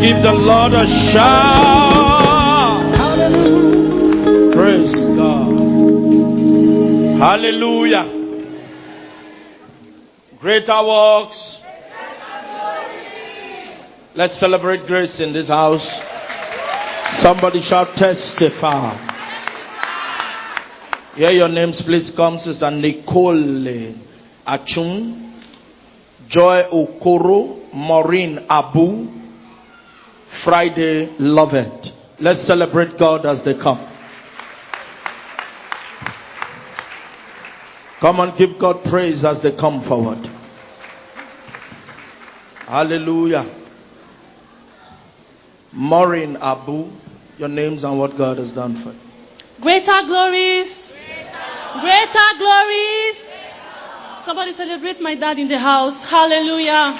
give the Lord a shout. Hallelujah. Praise God. Hallelujah. Greater works. Let's celebrate grace in this house. Somebody shout testify. Hear your names, please. Come, Sister Nicole Achun, Joy Okoro, Maureen Abu, Friday Lovett. Let's celebrate God as they come. Come and give God praise as they come forward. Hallelujah. Maureen Abu, your names and what God has done for you. Greater glories. Greater glories. Somebody celebrate my dad in the house. Hallelujah.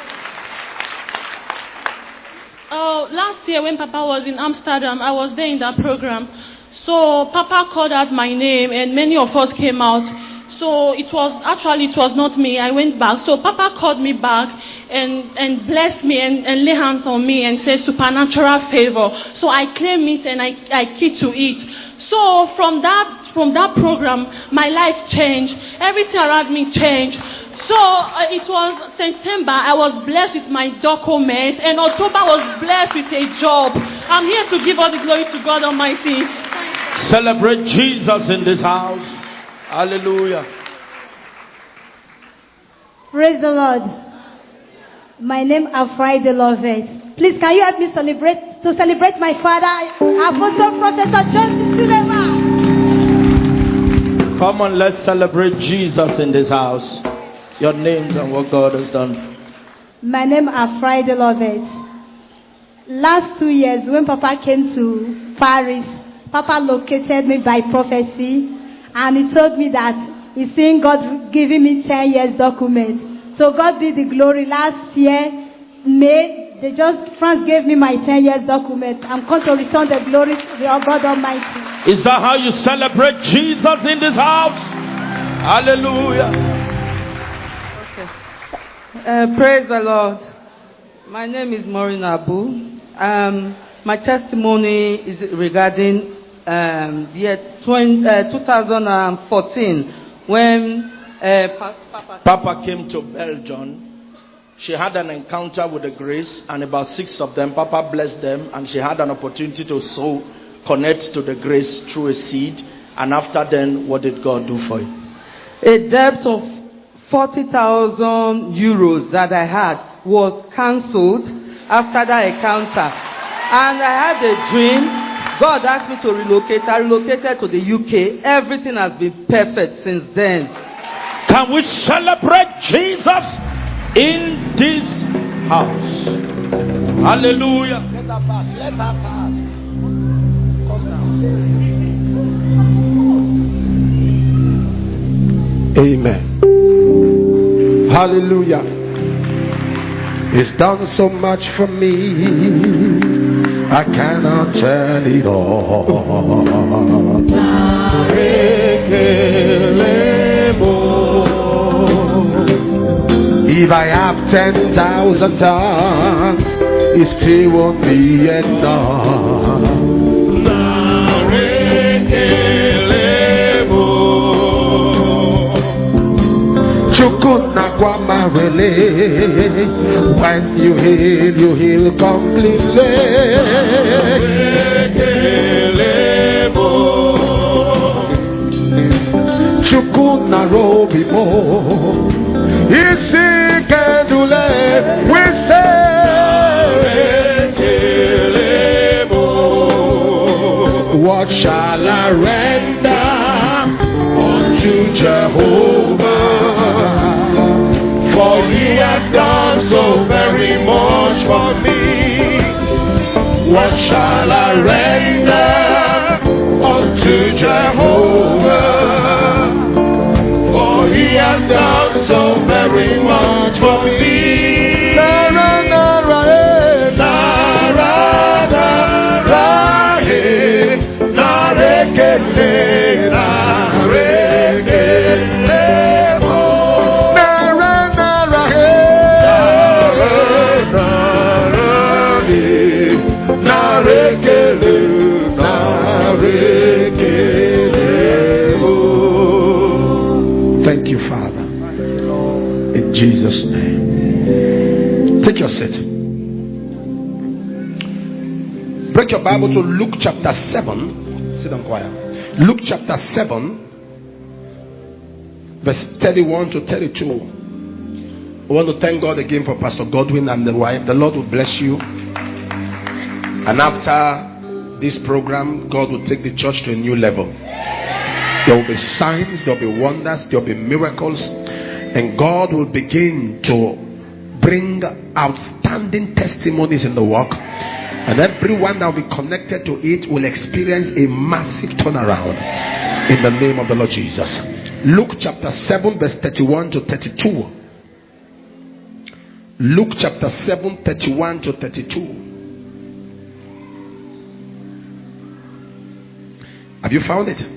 Oh, last year when Papa was in Amsterdam, I was there in that program. So Papa called out my name and many of us came out. So it was not me. I went back. So Papa called me back and blessed me and lay hands on me and said supernatural favor. So I claim it and I keep to it. So from that program, my life changed. Everything around me changed. So it was September, I was blessed with my documents, and October was blessed with a job. I'm here to give all the glory to God Almighty. Celebrate Jesus in this house. Hallelujah. Praise the Lord. My name is Friday Lovett. Please, can you help me celebrate my father, Apostle Professor John Sulema? Come on, let's celebrate Jesus in this house. Your names and what God has done. My name is Friday Lovett. Last 2 years, when Papa came to Paris, Papa located me by prophecy, and he told me that he's seeing God giving me 10 years document. So God did the glory. Last year, May, France gave me my 10 years document. I'm going to return the glory to God Almighty. Is that how you celebrate Jesus in this house? Hallelujah. Okay. Praise the Lord. My name is Maureen Abu. My testimony is regarding year 2014 when Papa came to Belgium. She had an encounter with the grace, and about 6 of them, Papa blessed them, and she had an opportunity to connect to the grace through a seed. And after then, what did God do for you? A debt of 40,000 euros that I had was cancelled after that encounter. And I had a dream. God asked me to relocate. I relocated to the UK. Everything has been perfect since then. Can we celebrate Jesus in this house? Hallelujah. Let her pass. Let her pass. Come down. Amen. Hallelujah. He's done so much for me. I cannot tell it all. If I have 10,000 tongues, it still won't be enough. When you heal completely. Chukuna robimo. Isikendule, we say, what shall I render unto Jehovah? For he has done so very much for me. What shall I render unto Jehovah? For he has done so very much for me. Jesus' name. Take your seat. Break your Bible to Luke chapter 7. Sit down, choir. Luke chapter 7, verse 31 to 32. I want to thank God again for Pastor Godwin and the wife. The Lord will bless you. And after this program, God will take the church to a new level. There will be signs, there will be wonders, there will be miracles, and God will begin to bring outstanding testimonies in the work, and everyone that will be connected to it will experience a massive turnaround in the name of the Lord Jesus. Luke chapter 7 verse 31 to 32. Luke chapter 7 31 to 32. Have you found it?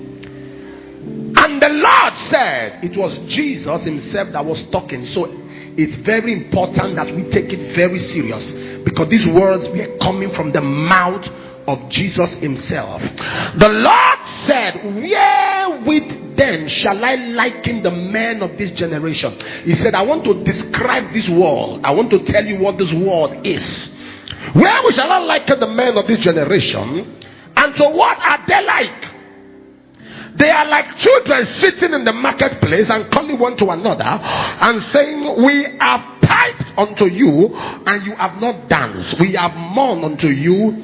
And the Lord said, it was Jesus himself that was talking. So it's very important that we take it very serious, because these words were coming from the mouth of Jesus himself. The Lord said, wherewith then shall I liken the men of this generation? He said, I want to describe this world. I want to tell you what this world is. Where shall I liken the men of this generation? And so what are they like? They are like children sitting in the marketplace and calling one to another and saying, we have piped unto you and you have not danced. We have mourned unto you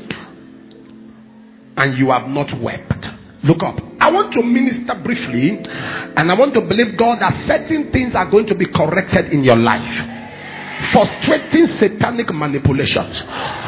and you have not wept. Look up. I want to minister briefly, and I want to believe God that certain things are going to be corrected in your life. Frustrating satanic manipulations.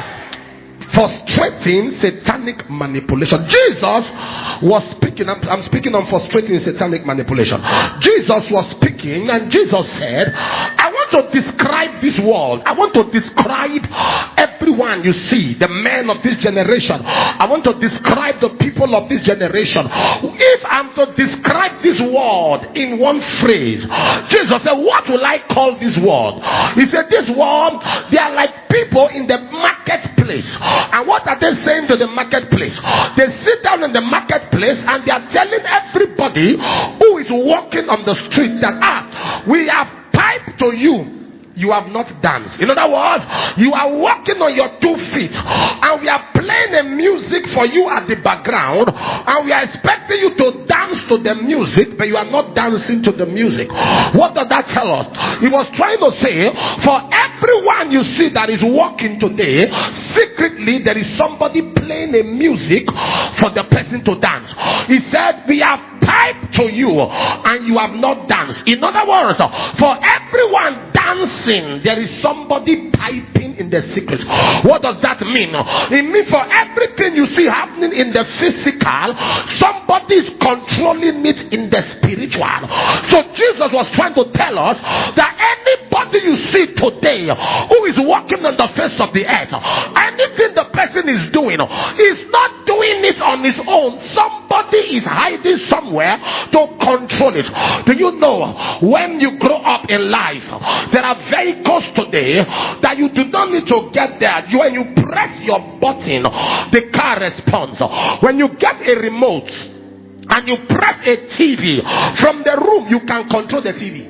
Frustrating satanic manipulation. Jesus was speaking. I'm speaking on frustrating satanic manipulation. Jesus was speaking, and Jesus said, I want to describe this world. I want to describe everyone you see, the men of this generation. I want to describe the people of this generation. If I'm to describe this world in one phrase, Jesus said, what will I call this world? He said, this world, they are like people in the marketplace. And what are they saying to the marketplace? They sit down in the marketplace and they are telling everybody who is walking on the street that, we have piped to you. You have not danced. In other words, you are walking on your 2 feet and we are playing a music for you at the background, and we are expecting you to dance to the music, but you are not dancing to the music. What does that tell us? He was trying to say, for everyone you see that is walking today, secretly there is somebody playing a music for the person to dance. He said, we have piped to you and you have not danced. In other words, for everyone dancing, there is somebody piping in the secret. What does that mean? It means for everything you see happening in the physical, somebody is controlling it in the spiritual. So Jesus was trying to tell us that anybody you see today who is walking on the face of the earth, anything the person is doing, is not doing it on his own. Somebody is hiding somewhere to control it. Do you know, when you grow up in life, there are vehicles today that you do not need to get there. When you press your button, the car responds. When you get a remote and you press a TV, from the room you can control the TV.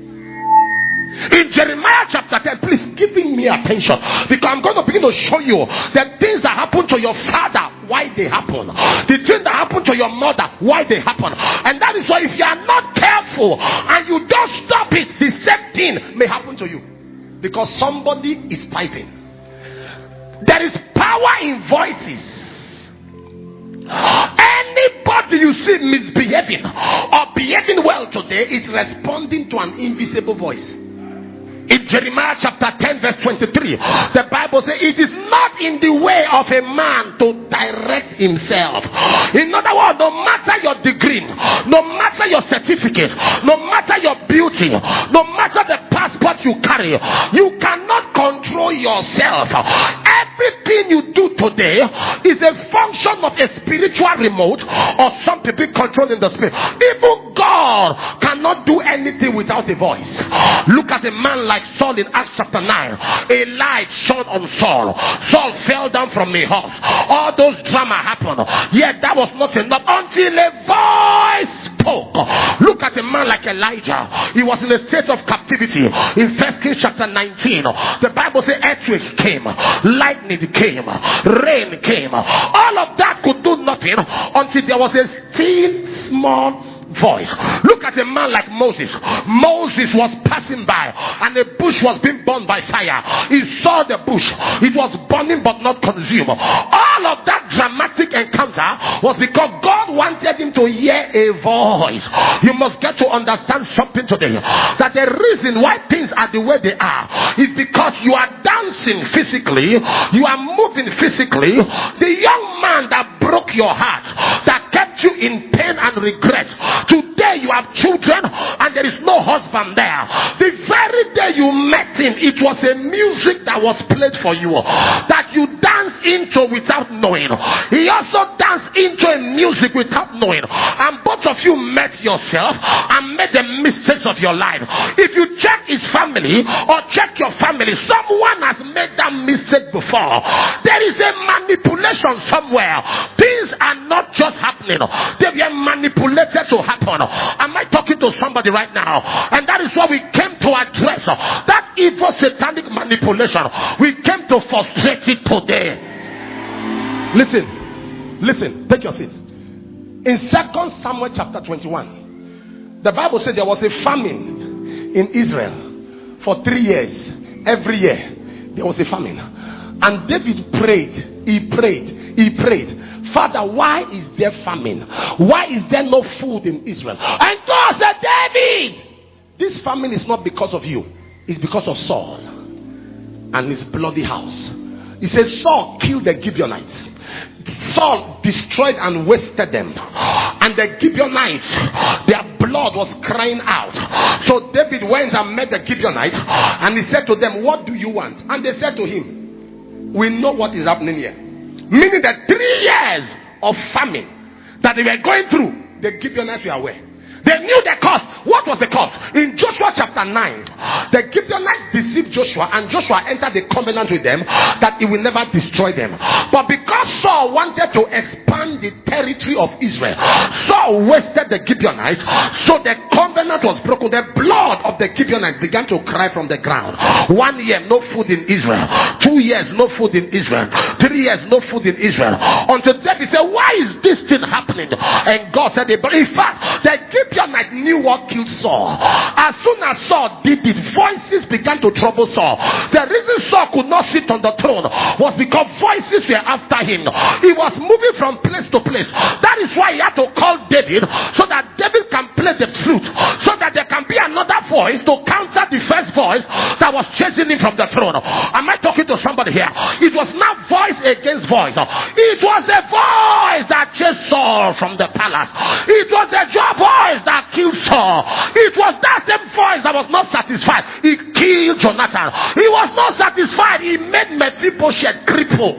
In Jeremiah chapter 10, please giving me attention, because I'm going to begin to show you the things that happen to your father, why they happen, the things that happen to your mother, why they happen. And that is why if you are not careful and you don't stop it, the same thing may happen to you, because somebody is piping. There is power in voices. Anybody you see misbehaving or behaving well today is responding to an invisible voice. In Jeremiah chapter 10 verse 23, the Bible says, it is not in the way of a man to direct himself. In other words, no matter your degree, no matter your certificate, no matter your beauty, no matter the passport you carry, you cannot control yourself. Everything you do today is a function of a spiritual remote, or some people controlling the spirit. Even God cannot do anything without a voice. Look at a man like Saul in Acts chapter 9. A light shone on Saul. Saul fell down from a horse. All those drama happened. Yet that was not enough until a voice spoke. Look at a man like Elijah. He was in a state of captivity. In 1 Kings chapter 19, the Bible says earthquake came, lightning came, rain came. All of that could do nothing until there was a still small voice. Look at a man like Moses. Moses was passing by and a bush was being burned by fire. He saw the bush. It was burning but not consumed. All of that dramatic encounter was because God wanted him to hear a voice. You must get to understand something today. That the reason why things are the way they are is because you are dancing physically. You are moving physically. The young man that broke your heart, that kept you in pain and regret, today you have children and there is no husband there. The very day you met him, it was a music that was played for you that you dance into without knowing. He also danced into a music without knowing. And both of you met yourself and made the mistakes of your life. If you check his family or check your family, someone has made that mistake before. There is a manipulation somewhere. Things are not just happening. They were manipulated to happen. Am I talking to somebody right now? And that is what we came to address. That evil satanic manipulation. We came to frustrate it today. Listen, take your seats. In 2 Samuel chapter 21, the Bible said there was a famine in Israel for 3 years. Every year there was a famine. And David prayed. He prayed. Father, why is there famine? Why is there no food in Israel? And God said, David, this famine is not because of you. It's because of Saul and his bloody house. He says Saul killed the Gibeonites. Saul destroyed and wasted them. And the Gibeonites, their blood was crying out. So David went and met the Gibeonites and he said to them, what do you want? And they said to him, we know what is happening here. Meaning that 3 years of famine that they were going through, the Gibeonites were aware. They knew the cause. What was the cause? In Joshua chapter 9, the Gibeonites deceived Joshua, and Joshua entered the covenant with them that he will never destroy them. But because Saul wanted to expand the territory of Israel, Saul wasted the Gibeonites, so the covenant was broken. The blood of the Gibeonites began to cry from the ground. 1 year, no food in Israel. 2 years, no food in Israel. 3 years, no food in Israel. Until David said, why is this thing happening? And God said, in fact, the Gibeonites knew what killed Saul. As soon as Saul did it, voices began to trouble Saul. The reason Saul could not sit on the throne was because voices were after him. He was moving from place to place. That is why he had to call David, so that David can play the flute, so that there can be another voice to counter the first voice that was chasing him from the throne. Am I talking to somebody here? It was not voice against voice. It was the voice that chased Saul from the palace. It was the voice that killed Saul. It was that same voice that was not satisfied. He killed Jonathan. He was not satisfied. He made Mephibosheth cripple.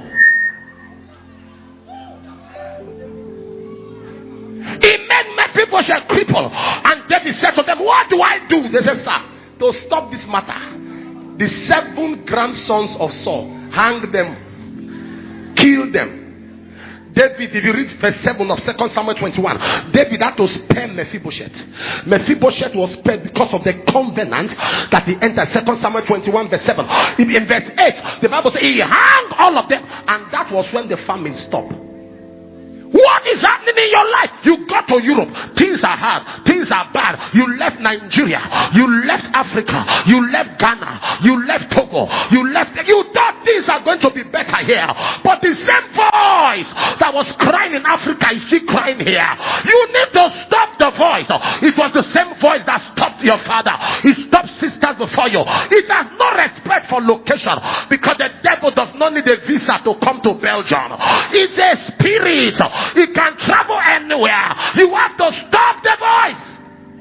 He made Mephibosheth cripple. And David said to them, what do I do? They said, sir, to stop this matter, the 7 grandsons of Saul, hang them, kill them. David, if you read verse 7 of 2 Samuel 21, David had to spare Mephibosheth. Mephibosheth was spared because of the covenant that he entered. 2 Samuel 21 verse 7. In verse 8, the Bible says he hung all of them, and that was when the famine stopped. What is happening in your life? You got to Europe. Things are hard. Things are bad. You left Nigeria. You left Africa. You left Ghana. You left Togo. You thought things are going to be better here. But the same voice that was crying in Africa is still crying here. You need to stop the voice. It was the same voice that stopped your father. It stopped sisters before you. It has no respect for location, because the devil does not need a visa to come to Belgium. It's a spirit. It can travel anywhere. You have to stop the voice.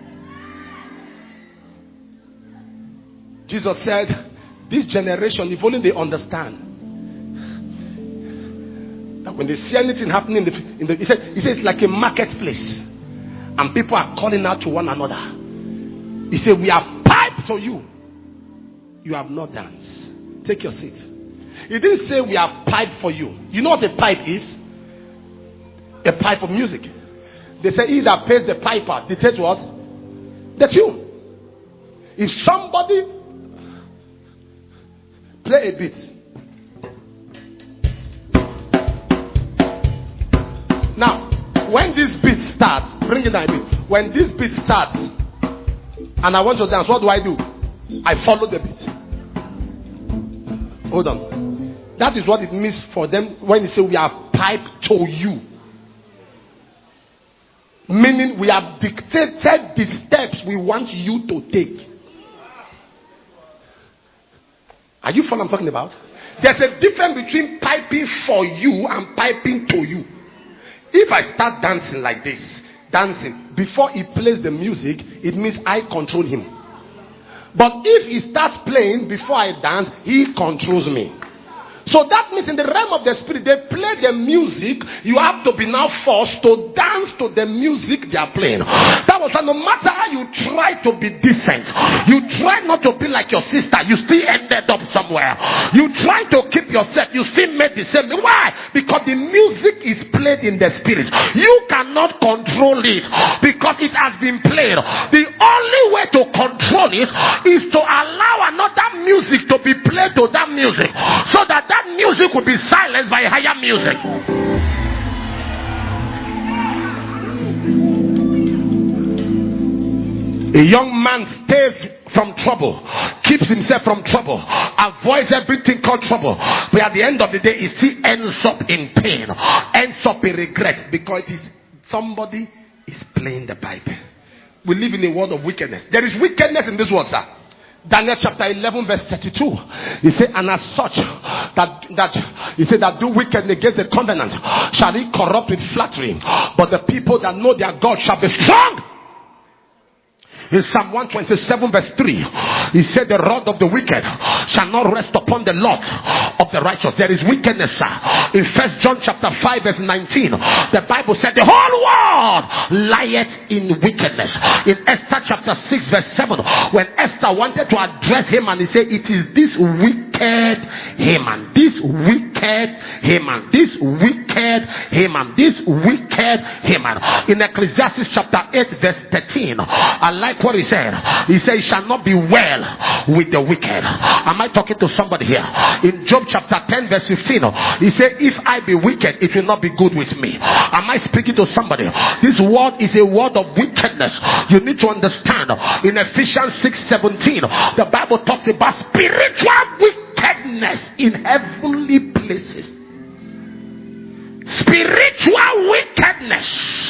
Jesus said, this generation, if only they understand that when they see anything happening he says it's like a marketplace, and people are calling out to one another. He said, we have piped to you, you have not danced. Take your seat. He didn't say we have piped for you. You know what a pipe is? A pipe of music. They say he that pays the piper dictates what? the tune. If somebody play a beat, now when this beat starts, bring it down a bit. When this beat starts, and I want to dance, what do? I follow the beat. Hold on. That is what it means for them when they say we have piped to you. Meaning we have dictated the steps we want you to take. Are you following what I'm talking about? There's a difference between piping for you and piping to you. If I start dancing like this, dancing, before he plays the music, it means I control him. But if he starts playing before I dance, he controls me. So that means in the realm of the spirit, they play the music. You have to be now forced to dance to the music they are playing. That was why no matter how you try to be decent, you try not to be like your sister, you still ended up somewhere. You try to keep yourself, you still made the same. Why? Because the music is played in the spirit. You cannot control it because it has been played. The only way to control it is to allow another music to be played to that music, so that music will be silenced by higher music. A young man stays from trouble, keeps himself from trouble, avoids everything called trouble, but at the end of the day, he still ends up in pain, ends up in regret, because it is somebody is playing the pipe. We live in a world of wickedness. There is wickedness in this world, sir. Daniel chapter 11 verse 32. He said, and as such that he said that do wickedness against the covenant shall he corrupt with flattery, but the people that know their God shall be strong. In Psalm 127 verse 3, he said the rod of the wicked shall not rest upon the lot of the righteous. There is wickedness, sir. In 1 John chapter 5 verse 19, the Bible said the whole world lieth in wickedness. In Esther chapter 6 verse 7, when Esther wanted to address Haman, he said it is this wicked Haman, this wicked Haman, this wicked Haman, this wicked Haman. In Ecclesiastes chapter 8 verse 13, I like what he said. He said it shall not be well with the wicked. Am I talking to somebody here? In Job chapter 10 verse 15, he said if I be wicked, it will not be good with me. Am I speaking to somebody? This word is a word of wickedness. You need to understand. In Ephesians 6:17, the Bible talks about spiritual wickedness in heavenly places. Spiritual wickedness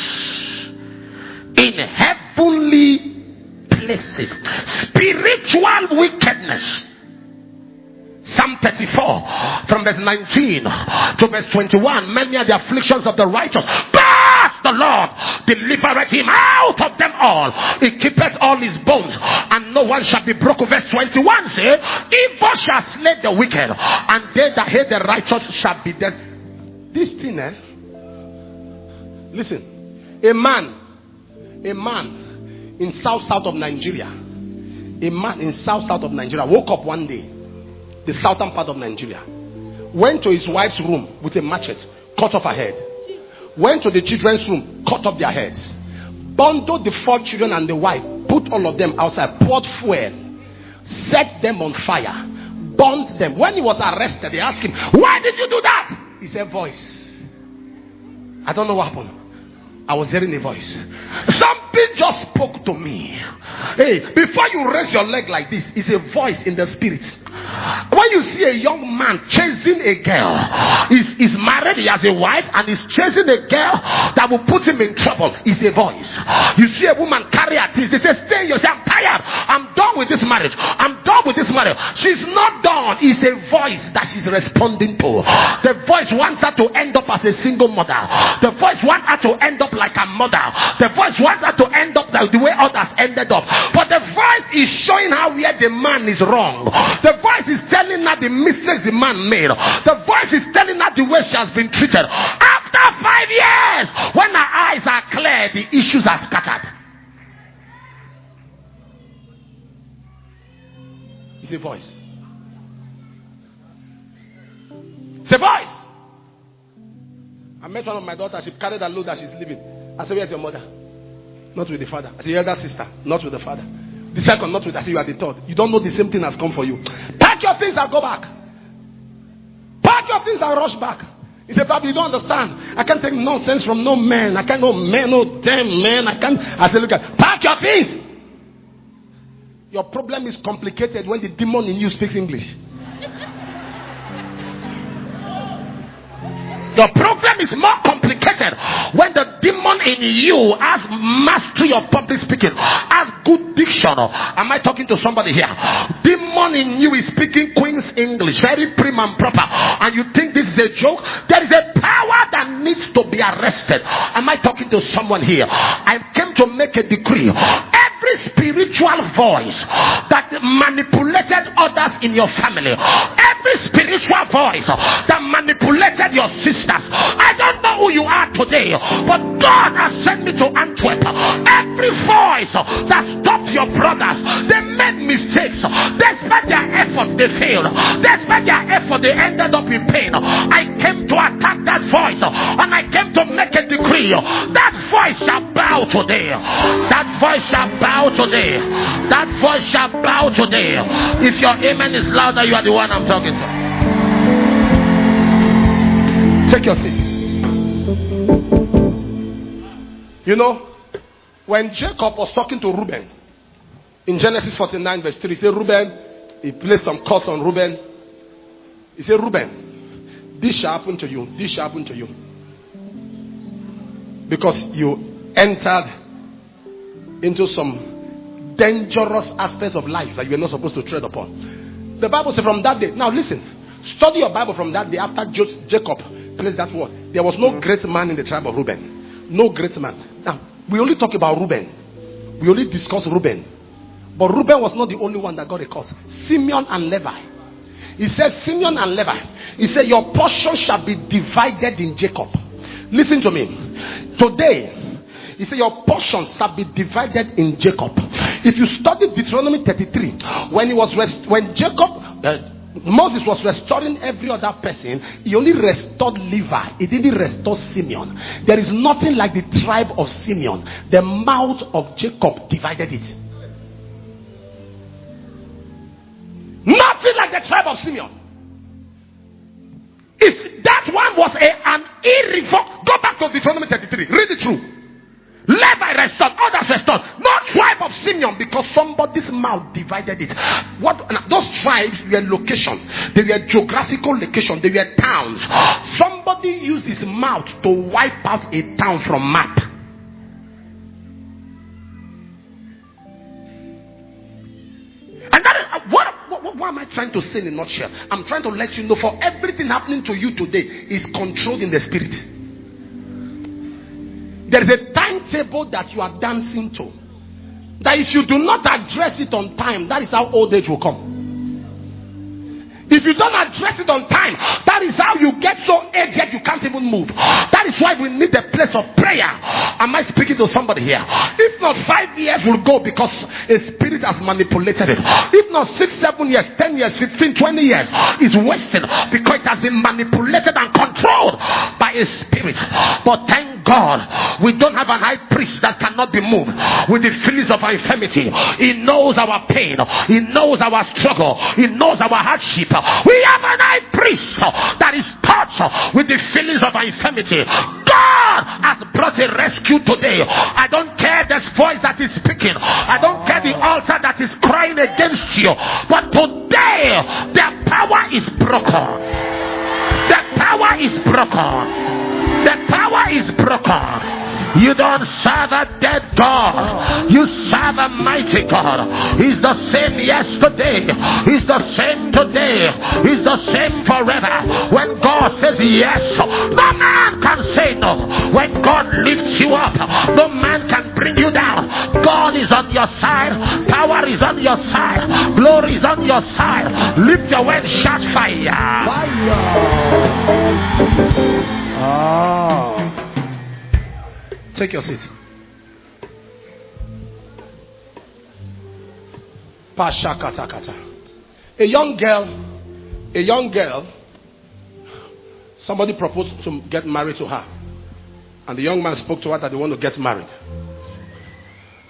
in heavenly places. Spiritual wickedness. Psalm 34 from verse 19 to verse 21. Many are the afflictions of the righteous, but the Lord delivereth him out of them all. He keepeth all his bones, and no one shall be broken. Verse 21 says, evil shall slay the wicked, and they that hate the righteous shall be dead. This thing, listen, a man in south of Nigeria, woke up one day, the southern part of Nigeria, went to his wife's room with a machete, cut off her head, went to the children's room, cut off their heads, bundled the 4 children and the wife, put all of them outside, poured fuel, set them on fire, burned them. When he was arrested, they asked him, why did you do that? He said, voice. I don't know what happened. I was hearing a voice. Something just spoke to me. Hey, before you raise your leg like this, it's a voice in the spirit. When you see a young man chasing a girl, he's married, he has a wife, and he's chasing a girl that will put him in trouble, it's a voice. You see a woman carry her things, they say, stay, you say, I'm tired, I'm done with this marriage, I'm done with this marriage. She's not done. It's a voice that she's responding to. The voice wants her to end up as a single mother. The voice wants her to end up like a mother. The voice wants her to end up the way others ended up. But the voice is showing her where the man is wrong. The voice is telling her the mistakes the man made. The voice is telling her the way she has been treated. After 5 years, when her eyes are clear, the issues are scattered. It's a voice. It's a voice. I met one of my daughters. She carried a load that she's leaving. I said, where's your mother? Not with the father. I say, elder sister, not with the father. The second, not with, I say, you are the third. You don't know the same thing has come for you. Pack your things and go back. Pack your things and rush back. He said, Papa, you don't understand. I can't take nonsense from no man. I can't no man, no damn man. I can't. I said, look at, pack your things. Your problem is complicated when the demon in you speaks English. Your problem is more complicated when the demon in you has mastery of public speaking, has good diction. Am I talking to somebody here? Demon in you is speaking Queen's English, very prim and proper, and you think this is a joke? There is a power that needs to be arrested. Am I talking to someone here? I came to make a decree. Every spiritual voice that manipulated others in your family, every spiritual voice that manipulated your sisters, I don't know who you are today, but God has sent me to Antwerp. Every voice that stopped your brothers, they made mistakes. Despite their efforts, they failed. Despite their effort, they ended up in pain. I came to attack that voice, and I came to make a decree. That voice shall bow today. That voice shall bow today. That voice shall bow today. If your amen is louder, you are the one I'm talking to. Take your seat. You know, when Jacob was talking to Reuben in Genesis 49 verse 3, he said, Reuben, he placed some curse on Reuben. He said, Reuben, this shall happen to you. This shall happen to you. Because you entered into some dangerous aspects of life that you were not supposed to tread upon. The Bible says from that day. Now listen, study your Bible from that day after Jacob placed that word. There was no great man in the tribe of Reuben. No great man. Now, we only talk about Reuben. We only discuss Reuben. But Reuben was not the only one that got a curse. Simeon and Levi. He said, Simeon and Levi. He said, your portion shall be divided in Jacob. Listen to me. Today, he said, your portion shall be divided in Jacob. If you study Deuteronomy 33, when Jacob, Moses was restoring every other person, he only restored Levi. He didn't restore Simeon. There is nothing like the tribe of Simeon. The mouth of Jacob divided it. Nothing like the tribe of Simeon. If that one was an irrevocable, go back to Deuteronomy 33. Read it through. Levi restored, others restored. No tribe of Simeon, because somebody's mouth divided it. Those tribes were location. They were geographical location. They were towns. Somebody used his mouth to wipe out a town from map. And that is what am I trying to say in a nutshell? I'm trying to let you know, for everything happening to you today is controlled in the spirit. There is a timetable that you are dancing to, that if you do not address it on time, that is how old age will come. If you don't address it on time, that is how you get so aged you can't even move. That is why we need a place of prayer. Am I speaking to somebody here? If not, 5 years will go because a spirit has manipulated it. If not, 6, 7 years, 10 years, 15, 20 years is wasted because it has been manipulated and controlled by a spirit. But thank God, we don't have an high priest that cannot be moved with the feelings of our infirmity. He knows our pain. He knows our struggle. He knows our hardship. We have an high priest that is touched with the feelings of our infirmity. God has brought a rescue today. I don't care this voice that is speaking. I don't care the altar that is crying against you. But today, their power is broken. The power is broken. The power is broken. You don't serve a dead God. You serve a mighty God. He's the same yesterday. He's the same today. He's the same forever. When God says yes, no man can say no. When God lifts you up, no man can bring you down. God is on your side. Power is on your side. Glory is on your side. Lift your way and shout fire. Oh. Take your seat. Pasha kata kata. A young girl, somebody proposed to get married to her. And the young man spoke to her that they want to get married.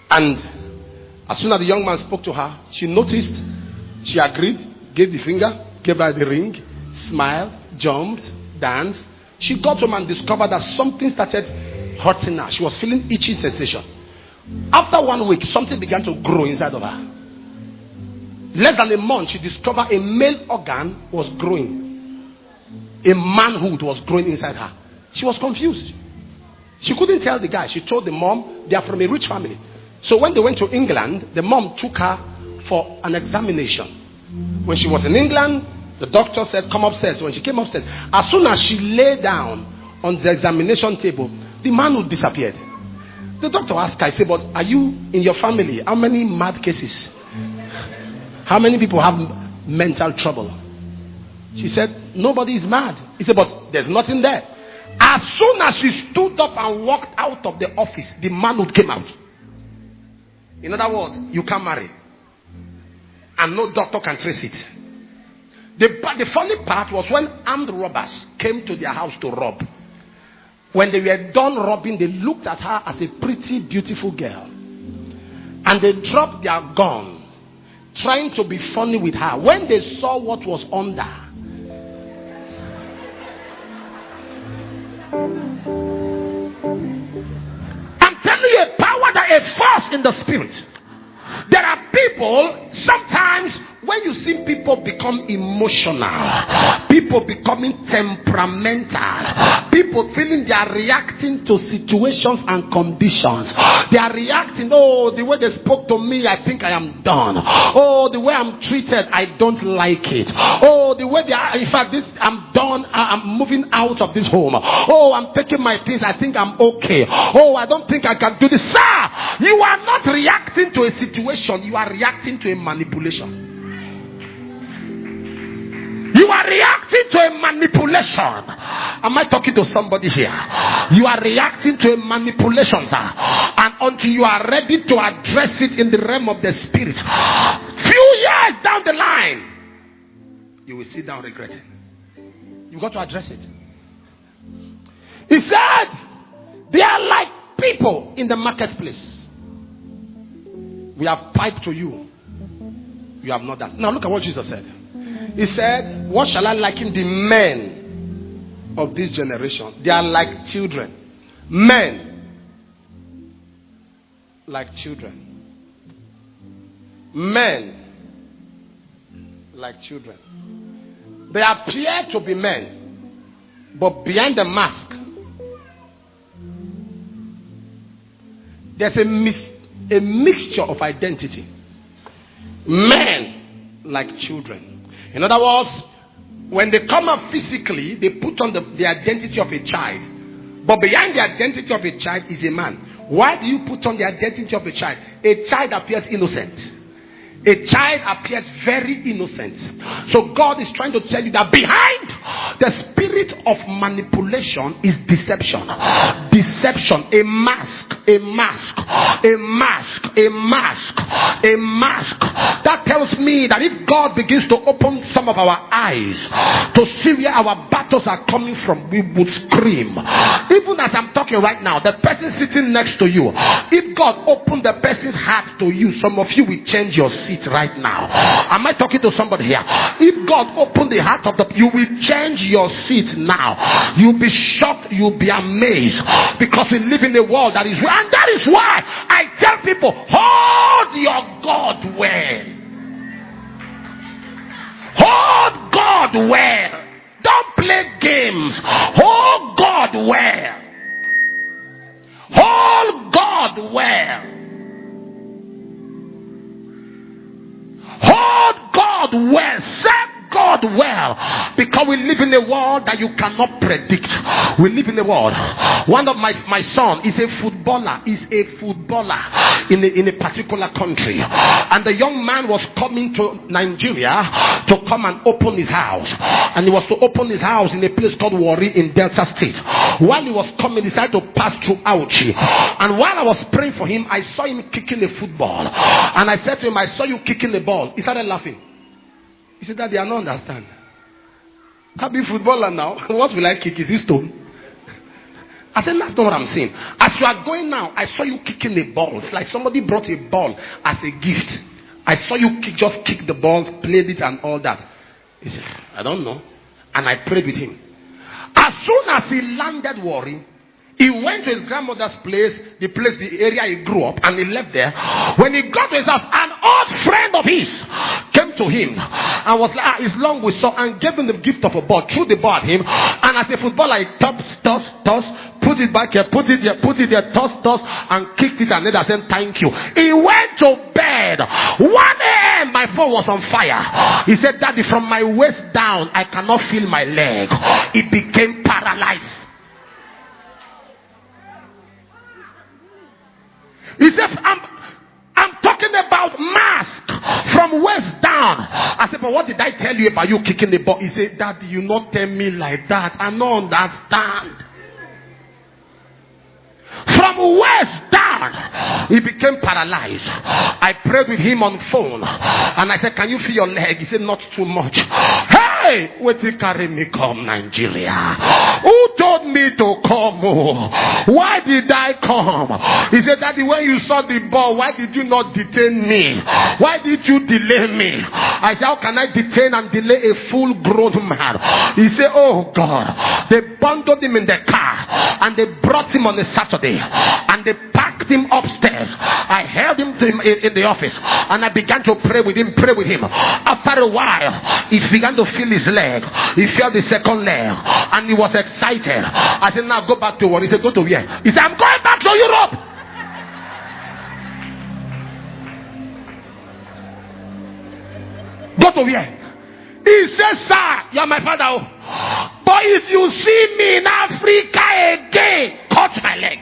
And as soon as the young man spoke to her, she noticed, she agreed, gave the finger, gave her the ring, smiled, jumped, danced. She got home and discovered that something started hurting her. She was feeling itchy sensation. After 1 week, something began to grow inside of her. Less than a month, she discovered a male organ was growing. A manhood was growing inside her. She was confused. She couldn't tell the guy. She told the mom, they are from a rich family. So when they went to England, the mom took her for an examination. When she was in England, the doctor said, come upstairs. When she came upstairs, as soon as she lay down on the examination table, the manhood disappeared. The doctor asked her, I said, but are you in your family? How many mad cases? How many people have mental trouble? She said, nobody is mad. He said, but there's nothing there. As soon as she stood up and walked out of the office, the manhood came out. In other words, you can't marry. And no doctor can trace it. The funny part was when armed robbers came to their house to rob. When they were done robbing, they looked at her as a pretty, beautiful girl. And they dropped their gun, trying to be funny with her. When they saw what was under, I'm telling you, a power, that a force in the spirit. There are people, sometimes when you see people become emotional, people becoming temperamental, people feeling they are reacting to situations and conditions. They are reacting, oh, the way they spoke to me, I think I am done. Oh, the way I'm treated, I don't like it. Oh, the way they are, in fact, I'm done. I'm moving out of this home. Oh, I'm taking my things. I think I'm okay. Oh, I don't think I can do this. Sir, you are not reacting to a situation. You are reacting to a manipulation. You are reacting to a manipulation. Am I talking to somebody here? You are reacting to a manipulation, sir. And until you are ready to address it in the realm of the spirit, few years down the line, you will sit down regretting. You've got to address it. He said, they are like people in the marketplace. We have piped to you. You have not that. Now look at what Jesus said. He said, what shall I liken the men of this generation? They are like children. Men like children. Men like children. They appear to be men, but behind the mask, there's a mixture of identity. Men like children. In other words, when they come up physically, they put on the identity of a child. But behind the identity of a child is a man. Why do you put on the identity of a child? A child appears innocent. A child appears very innocent. So God is trying to tell you that behind the spirit of manipulation is deception. Deception, a mask, a mask, a mask, a mask, a mask. That tells me that if God begins to open some of our eyes to see where our battles are coming from, we would scream. Even as I'm talking right now, the person sitting next to you, if God opened the person's heart to you, some of you will change your seat right now. Am I talking to somebody here? If God opened the heart of you will change your seat now. You'll be shocked, you'll be amazed, because we live in a world that is, and that is why I tell people, hold your God well. Hold God well. Don't play games. Hold God well. Hold God well. Hold God well. Serve God well. Because we live in a world that you cannot predict. We live in a world. One of my son is a footballer. Is a footballer in a particular country. And the young man was coming to Nigeria to come and open his house. And he was to open his house in a place called Warri in Delta State. While he was coming, he decided to pass through Auchi. And while I was praying for him, I saw him kicking a football. And I said to him, I saw you kicking the ball. He started laughing. He said, Daddy, I don't understand. Can't be footballer now. What will I kick? Is this stone? I said, that's not what I'm saying. As you are going now, I saw you kicking a ball. It's like somebody brought a ball as a gift. I saw you just kick the ball, played it and all that. He said, I don't know. And I prayed with him. As soon as he landed Warri, he went to his grandmother's place, the area he grew up, and he left there. When he got to his house, an old friend of his came to him and was like, it's long we saw, and gave him the gift of a ball, threw the ball at him, and as a footballer, he toss, put it back here, put it there, toss, and kicked it, and then I said, thank you. He went to bed. 1 a.m., my phone was on fire. He said, Daddy, from my waist down, I cannot feel my leg. It became paralyzed. He said, I'm talking about mask from waist down. I said, but what did I tell you about you kicking the ball? He said, Daddy, you not tell me like that. I don't understand. From waist down, he became paralyzed. I prayed with him on phone, and I said, can you feel your leg? He said, not too much. Hey, wait till carry me come Nigeria. Who told me to come? Why did I come? He said, Daddy, when you saw the ball, why did you not detain me? Why did you delay me? I said, how can I detain and delay a full-grown man? He said, oh God. They bundled him in the car, and they brought him on a Saturday, and they packed him upstairs. I held him in the office, and I began to pray with him. After a while, he began to feel his leg. He felt the second leg, and he was excited. I said, now go back to work. He said, go to where? He said, I'm going back to Europe. Go to where? He said, sir, you are my father. But if you see me in Africa again, cut my leg.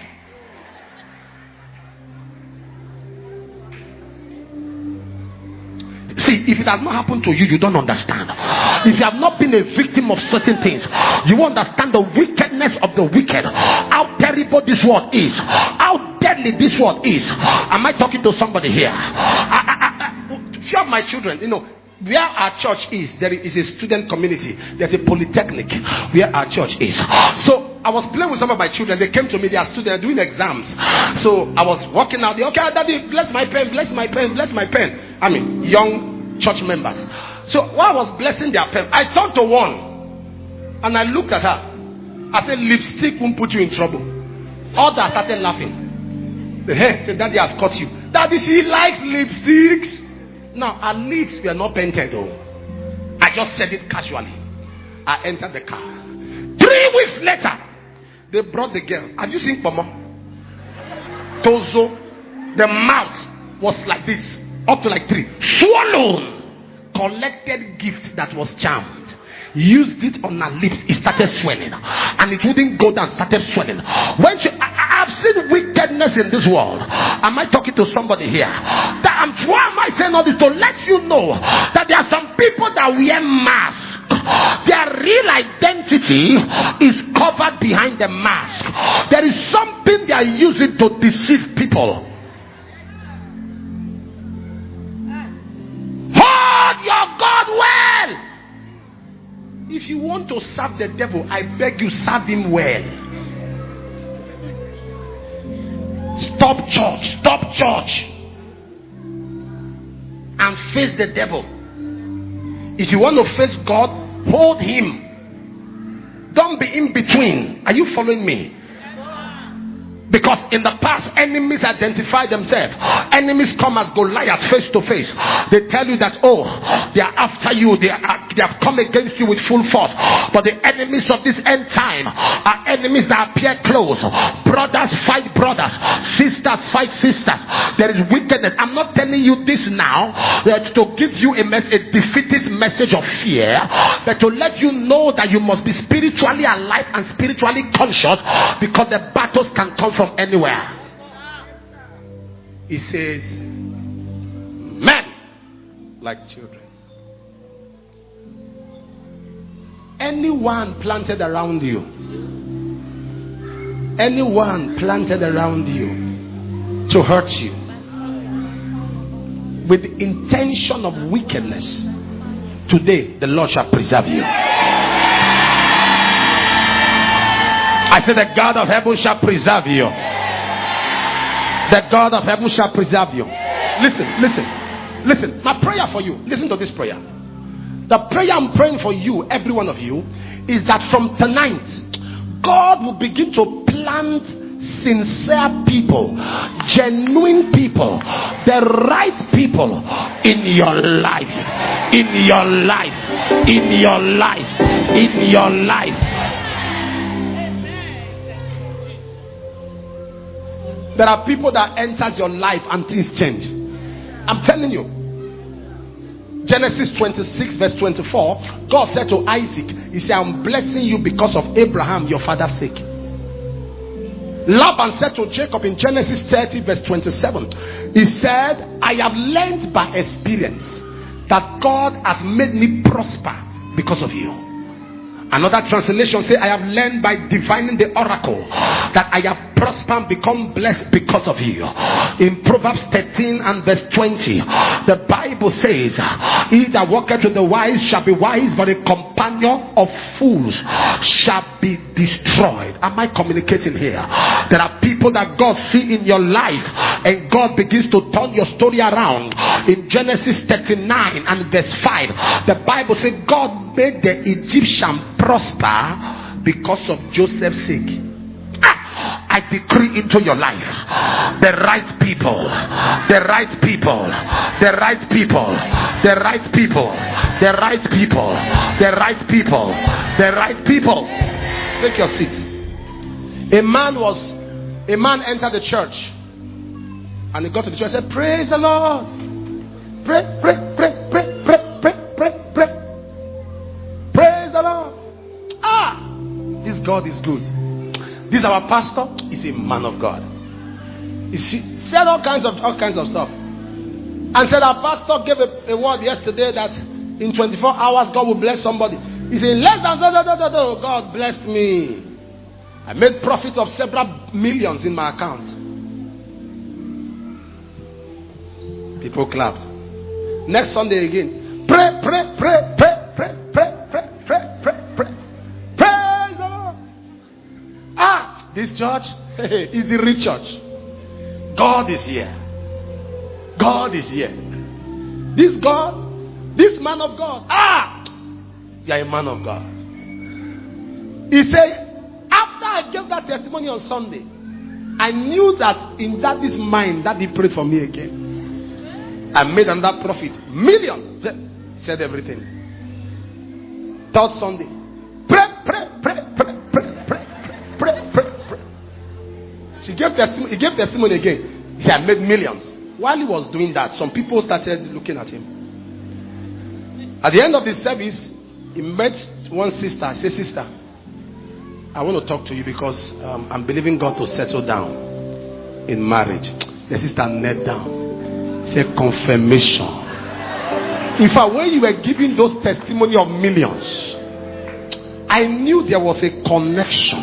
See, if it has not happened to you, you don't understand. If you have not been a victim of certain things, you understand the wickedness of the wicked. How terrible this world is. How deadly this world is. Am I talking to somebody here? Few of my children, you know, where our church is, there is a student community. There's a polytechnic where our church is. So I was playing with some of my children. They came to me. They are students doing exams. So I was walking out. They, okay, Daddy, bless my pen, bless my pen, bless my pen. I mean, young church members. So while I was blessing their pen, I turned to one and I looked at her. I said, lipstick won't put you in trouble. All that started laughing. The head said, Daddy has caught you. Daddy, she likes lipsticks. Now, her lips were not painted though. I just said it casually. I entered the car. 3 weeks later, they brought the girl. Have you seen Pomo? Tozo. The mouth was like this. Up to like 3. Swollen. Collected gift that was charmed. Used it on her lips. It started swelling. And it wouldn't go down. Started swelling. When she... I've seen wickedness in this world. Am I talking to somebody here? Why am I saying all this? To let you know that there are some people that wear masks. Their real identity is covered behind the mask. There is something they are using to deceive people. Hold your God well. If you want to serve the devil, I beg you, serve him well. Stop church and face the devil. If you want to face God, hold him. Don't be in between. Are you following me? Because in the past, enemies identify themselves. Enemies come as Goliath face to face. They tell you that, oh, they are after you. They have come against you with full force. But the enemies of this end time are enemies that appear close. Brothers fight brothers. Sisters fight sisters. There is wickedness. I'm not telling you this now to give you a defeatist message of fear, but to let you know that you must be spiritually alive and spiritually conscious, because the battles can come from anywhere. He says, men like children. Anyone planted around you, to hurt you with the intention of wickedness, today the Lord shall preserve you. I said, the God of heaven shall preserve you. The God of heaven shall preserve you. Listen. My prayer for you, listen to this prayer. The prayer I'm praying for you, every one of you, is that from tonight, God will begin to plant sincere people, genuine people, the right people in your life, in your life, in your life, in your life. There are people that enters your life and things change. I'm telling you. Genesis 26 verse 24, God said to Isaac, he said, I'm blessing you because of Abraham, your father's sake. Laban said to Jacob in Genesis 30 verse 27, he said, I have learned by experience that God has made me prosper because of you. Another translation says, I have learned by divining the oracle that I have prospered and become blessed because of you. In Proverbs 13 and verse 20, the Bible says, he that walketh with the wise shall be wise, but a companion of fools shall be destroyed. Am I communicating here? There are people that God see in your life, and God begins to turn your story around. In Genesis 39 and verse 5, the Bible says God made the Egyptian prosper because of Joseph's sake. I decree into your life the right people, the right people, the right people, the right people, the right people, the right people, the right people. Take your seat. A man entered the church, and he got to the church and said, praise the Lord. Pray. Praise the Lord. This God is good. This our pastor is a man of God. He said all kinds of stuff. And said our pastor gave a word yesterday that in 24 hours God will bless somebody. He said, less than God blessed me. I made profits of several millions in my account. People clapped. Next Sunday again. Pray. Praise the Lord. This church is the rich church. God is here. God is here. This man of God. You are a man of God. He said, after I gave that testimony on Sunday, I knew that in this mind that he prayed for me again. I made another profit. Millions. Said everything. Third Sunday. Pray. He gave testimony again. He said, I made millions. While he was doing that, some people started looking at him. At the end of the service, he met one sister. He said, sister, I want to talk to you because I'm believing God to settle down in marriage. The sister knelt down. He said, confirmation. In fact, when you were giving those testimony of millions, I knew there was a connection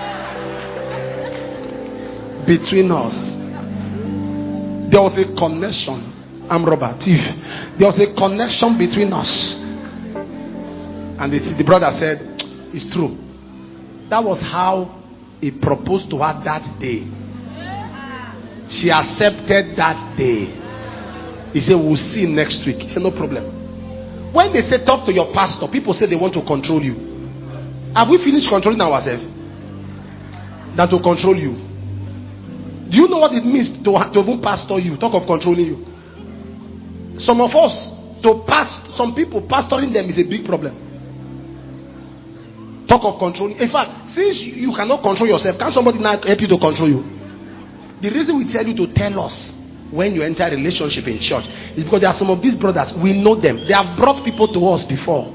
between us. There was a connection. I'm Robert. There was a connection between us. And the brother said, it's true. That was how he proposed to her that day. She accepted that day. He said, we'll see next week. He said, no problem. When they say talk to your pastor, people say they want to control you. Have we finished controlling ourselves? Than to control you. Do you know what it means to even pastor you? Talk of controlling you. Some of us, some people, pastoring them is a big problem. Talk of controlling. In fact, since you cannot control yourself, can somebody now help you to control you? The reason we tell you to tell us when you enter a relationship in church is because there are some of these brothers, we know them. They have brought people to us before.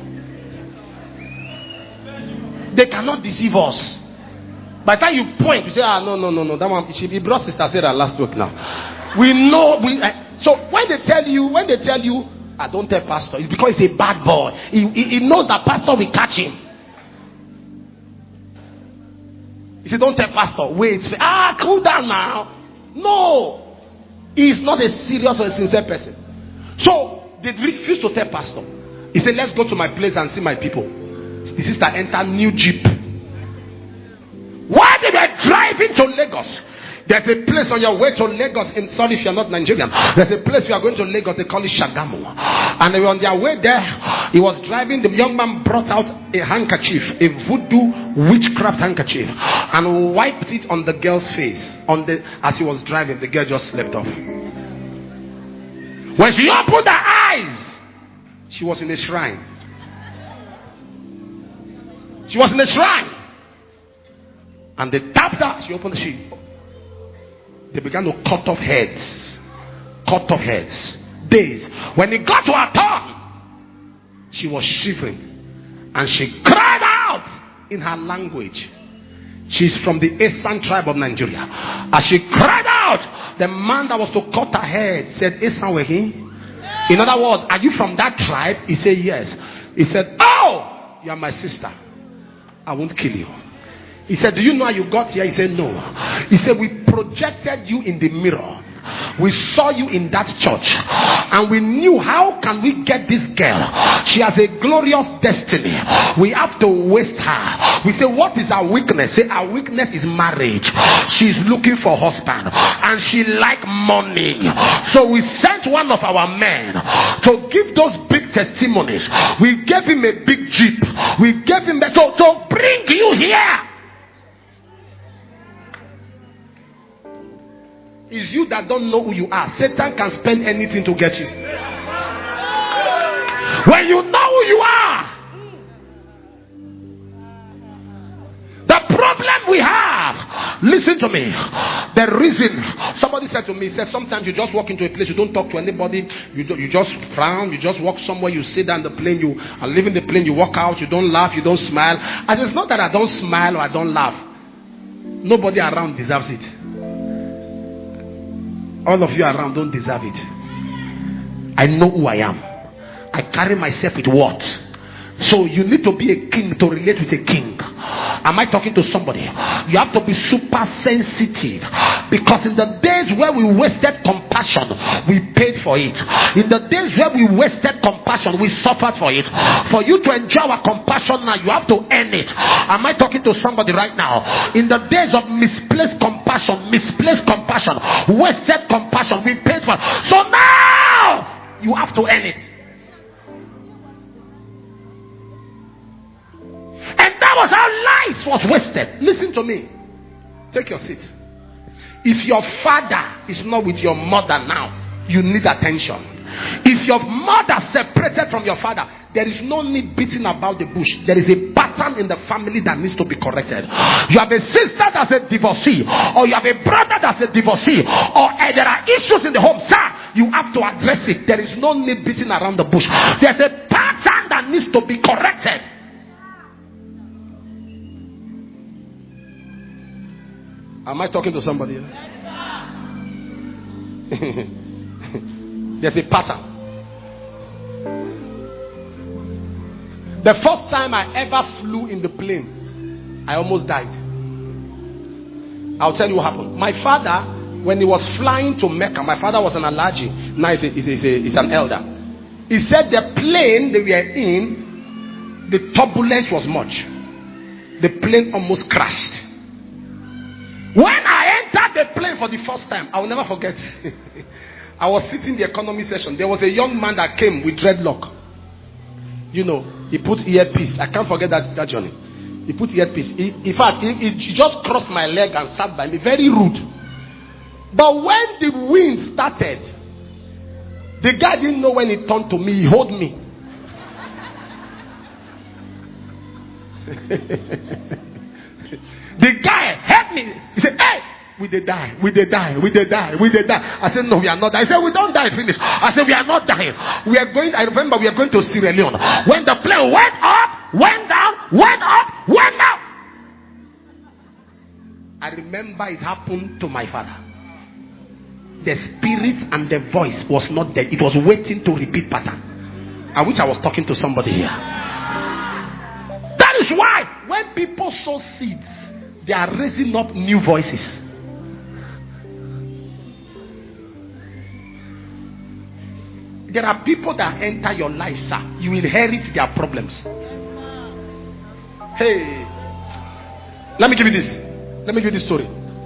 They cannot deceive us. By the time you point, you say, no. That one, he brought Sister Sarah last week now. We know. So when they tell you, I don't tell pastor, it's because he's a bad boy. He knows that pastor will catch him. He said, don't tell pastor. Wait. Cool down now. No. He's not a serious or a sincere person. So they refused to tell pastor. He said, let's go to my place and see my people. The sister entered new jeep. driving to Lagos. There's a place on your way to Lagos. Sorry if you're not Nigerian. There's a place you are going to Lagos. They call it Shagamu. And they were on their way there. He was driving. The young man brought out a handkerchief, a voodoo witchcraft handkerchief, and wiped it on the girl's face. As he was driving, the girl just slept off. When she opened her eyes, she was in a shrine. She was in a shrine. And they tapped her. She opened the sheet. They began to cut off heads. Cut off heads. Days. When it got to her turn, she was shivering. And she cried out in her language. She's from the Eastern tribe of Nigeria. As she cried out, the man that was to cut her head said, Esan Wehi? In other words, are you from that tribe? He said, yes. He said, oh, you are my sister. I won't kill you. He said, do you know how you got here? He said, no. He said, we projected you in the mirror. We saw you in that church. And we knew, how can we get this girl? She has a glorious destiny. We have to waste her. We say, what is our weakness? Say, our weakness is marriage. She's looking for husband. And she like money. So we sent one of our men to give those big testimonies. We gave him a big jeep. We gave him to bring you here. It's you that don't know who you are. Satan can spend anything to get you. When you know who you are. The problem we have, listen to me. The reason, somebody said to me, he said, sometimes you just walk into a place, you don't talk to anybody, you just frown, you just walk somewhere, you sit down the plane, you are leaving the plane, you walk out, you don't laugh, you don't smile. And it's not that I don't smile or I don't laugh. Nobody around deserves it. All of you around don't deserve it. I know who I am. I carry myself with what? So you need to be a king to relate with a king. Am I talking to somebody? You have to be super sensitive. Because in the days where we wasted compassion, we paid for it. In the days where we wasted compassion, we suffered for it. For you to enjoy our compassion now, you have to earn it. Am I talking to somebody right now? In the days of misplaced compassion, wasted compassion, we paid for it. So now, you have to earn it. And that was how life was wasted. Listen to me. Take your seat. If your father is not with your mother now, you need attention. If your mother separated from your father, there is no need beating about the bush. There is a pattern in the family that needs to be corrected. You have a sister that's a divorcee, or you have a brother that's a divorcee, or there are issues in the home. Sir, you have to address it. There is no need beating around the bush. There's a pattern that needs to be corrected. Am I talking to somebody? There's a pattern. The first time I ever flew in the plane, I almost died. I'll tell you what happened. My father, when he was flying to Mecca, my father was an Alhaji. Now he's an elder. He said the plane they were in, the turbulence was much. The plane almost crashed. When I entered the plane for the first time, I will never forget. I was sitting in the economy session. There was a young man that came with dreadlock. You know, he put earpiece. I can't forget that journey. He put earpiece. In fact, he just crossed my leg and sat by me. Very rude. But when the wind started, the guy didn't know when he turned to me. He held me. The guy helped me. He said, hey, we did die. I said, no, we are not dying. I said, we don't die, finish. I said, we are not dying. I remember we are going to Sierra Leone. When the plane went up, went down, went up, went down. I remember it happened to my father. The spirit and the voice was not there. It was waiting to repeat pattern. I wish I was talking to somebody here. That is why when people sow seeds, they are raising up new voices. There are people that enter your life, sir. You inherit their problems. Hey, let me give you this story.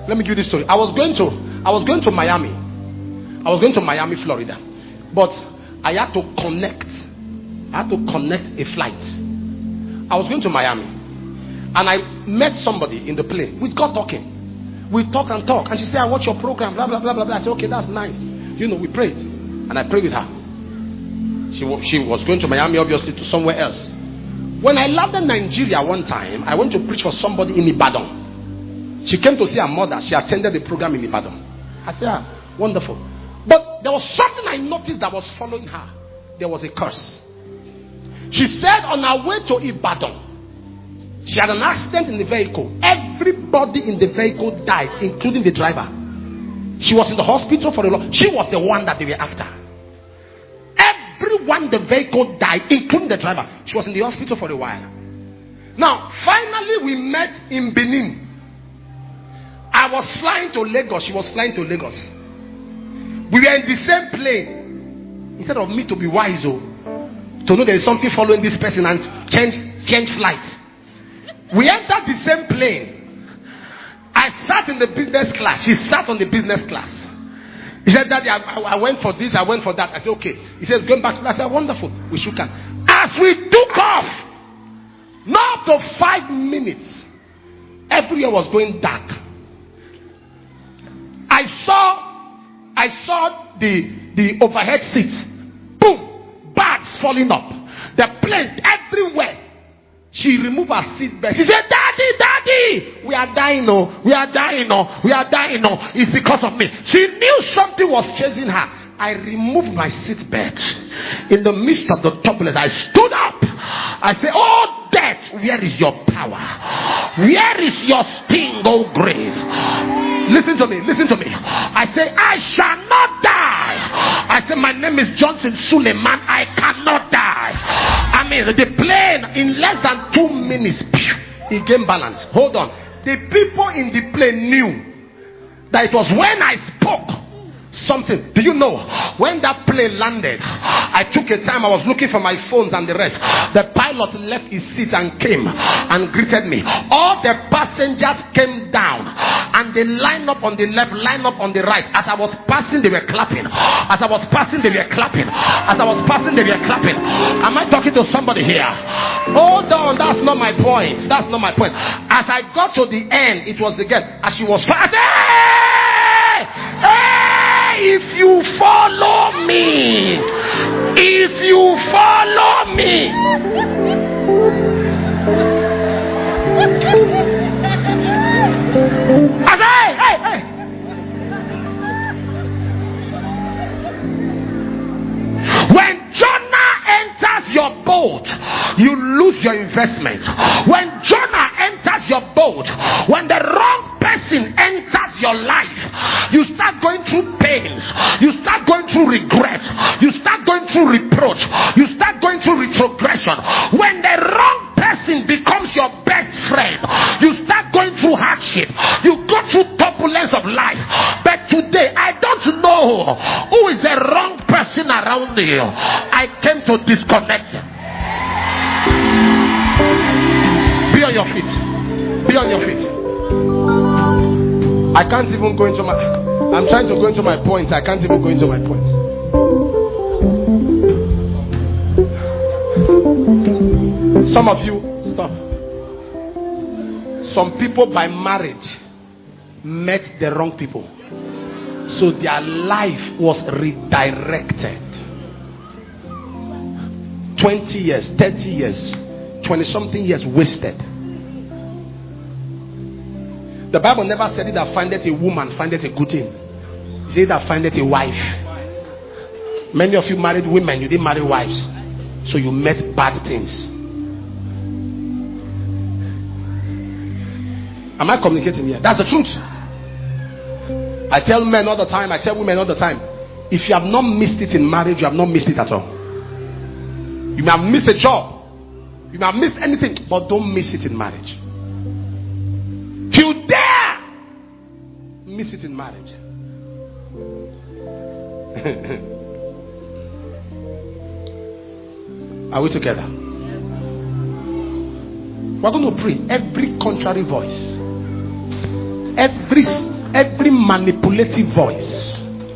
Let me give you this story. I was going to Miami. I was going to Miami, Florida. But I had to connect a flight. I was going to Miami. And I met somebody in the plane. We got talking. We talk. And she said, I watch your program, blah, blah, blah, blah, blah. I said, okay, that's nice. You know, we prayed. And I prayed with her. She was going to Miami, obviously, to somewhere else. When I landed in Nigeria one time, I went to preach for somebody in Ibadan. She came to see her mother. She attended the program in Ibadan. I said, wonderful. But there was something I noticed that was following her. There was a curse. She said on her way to Ibadan, she had an accident in the vehicle. Everybody in the vehicle died, including the driver. She was in the hospital for a long. She was the one that they were after. Everyone in the vehicle died, including the driver. She was in the hospital for a while. Now, finally, we met in Benin. I was flying to Lagos. She was flying to Lagos. We were in the same plane. Instead of me to be wise, to know there is something following this person and change flight. We entered the same plane. I sat in the business class. She sat on the business class. He said, Daddy, I went for this, I went for that. I said, okay. He says, going back to that. I said, wonderful. We shook hands. As we took off, not to 5 minutes, everywhere was going dark. I saw the overhead seats. Boom! Bags falling up. The plane everywhere. She removed her seat belt. She said, Daddy, we are dying, we are dying, we are dying, it's because of me. She knew something was chasing her. I removed my seat belt. In the midst of the turbulence, I stood up. I said, oh death, where is your power? Where is your sting, oh grave? Listen to me. I say, I shall not die. I say, my name is Johnson Suleiman. I cannot die. I mean, the plane in less than 2 minutes, it gained balance. Hold on. The people in the plane knew that it was when I spoke something. Do you know when that plane landed? I took a time. I was looking for my phones and the rest. The pilot left his seat and came and greeted me. All the passengers came down and they lined up on the left, lined up on the right. As I was passing, they were clapping. As I was passing, they were clapping. As I was passing, they were clapping. Am I talking to somebody here? Hold on, that's not my point. That's not my point. As I got to the end, it was again. As she was passing, if you follow me, if you follow me, I say, hey. When Jonah enters your boat, you lose your investment. When Jonah enters your boat, when the wrong person enters your life, you start going through pains, you start going through regret, you start going through reproach, you start going through retrogression. When the wrong person becomes your best friend, you start going through hardship, you go through turbulence of life. But today, I don't know who is the wrong person around you. I came to disconnect him. Be on your feet. Be on your feet. I can't even go into I'm trying to go into my points. I can't even go into my points. Some of you, stop. Some people by marriage met the wrong people. So their life was redirected. 20 years, 30 years, 20 something years wasted. The Bible never said it that findeth a woman, findeth a good thing. It said that findeth a wife. Many of you married women, you didn't marry wives. So you met bad things. Am I communicating here? That's the truth. I tell men all the time, I tell women all the time, if you have not missed it in marriage, you have not missed it at all. You may have missed a job, you may have missed anything, but don't miss it in marriage. If you dare miss it in marriage, are we together? We're going to pray. Every contrary voice, every every manipulative voice,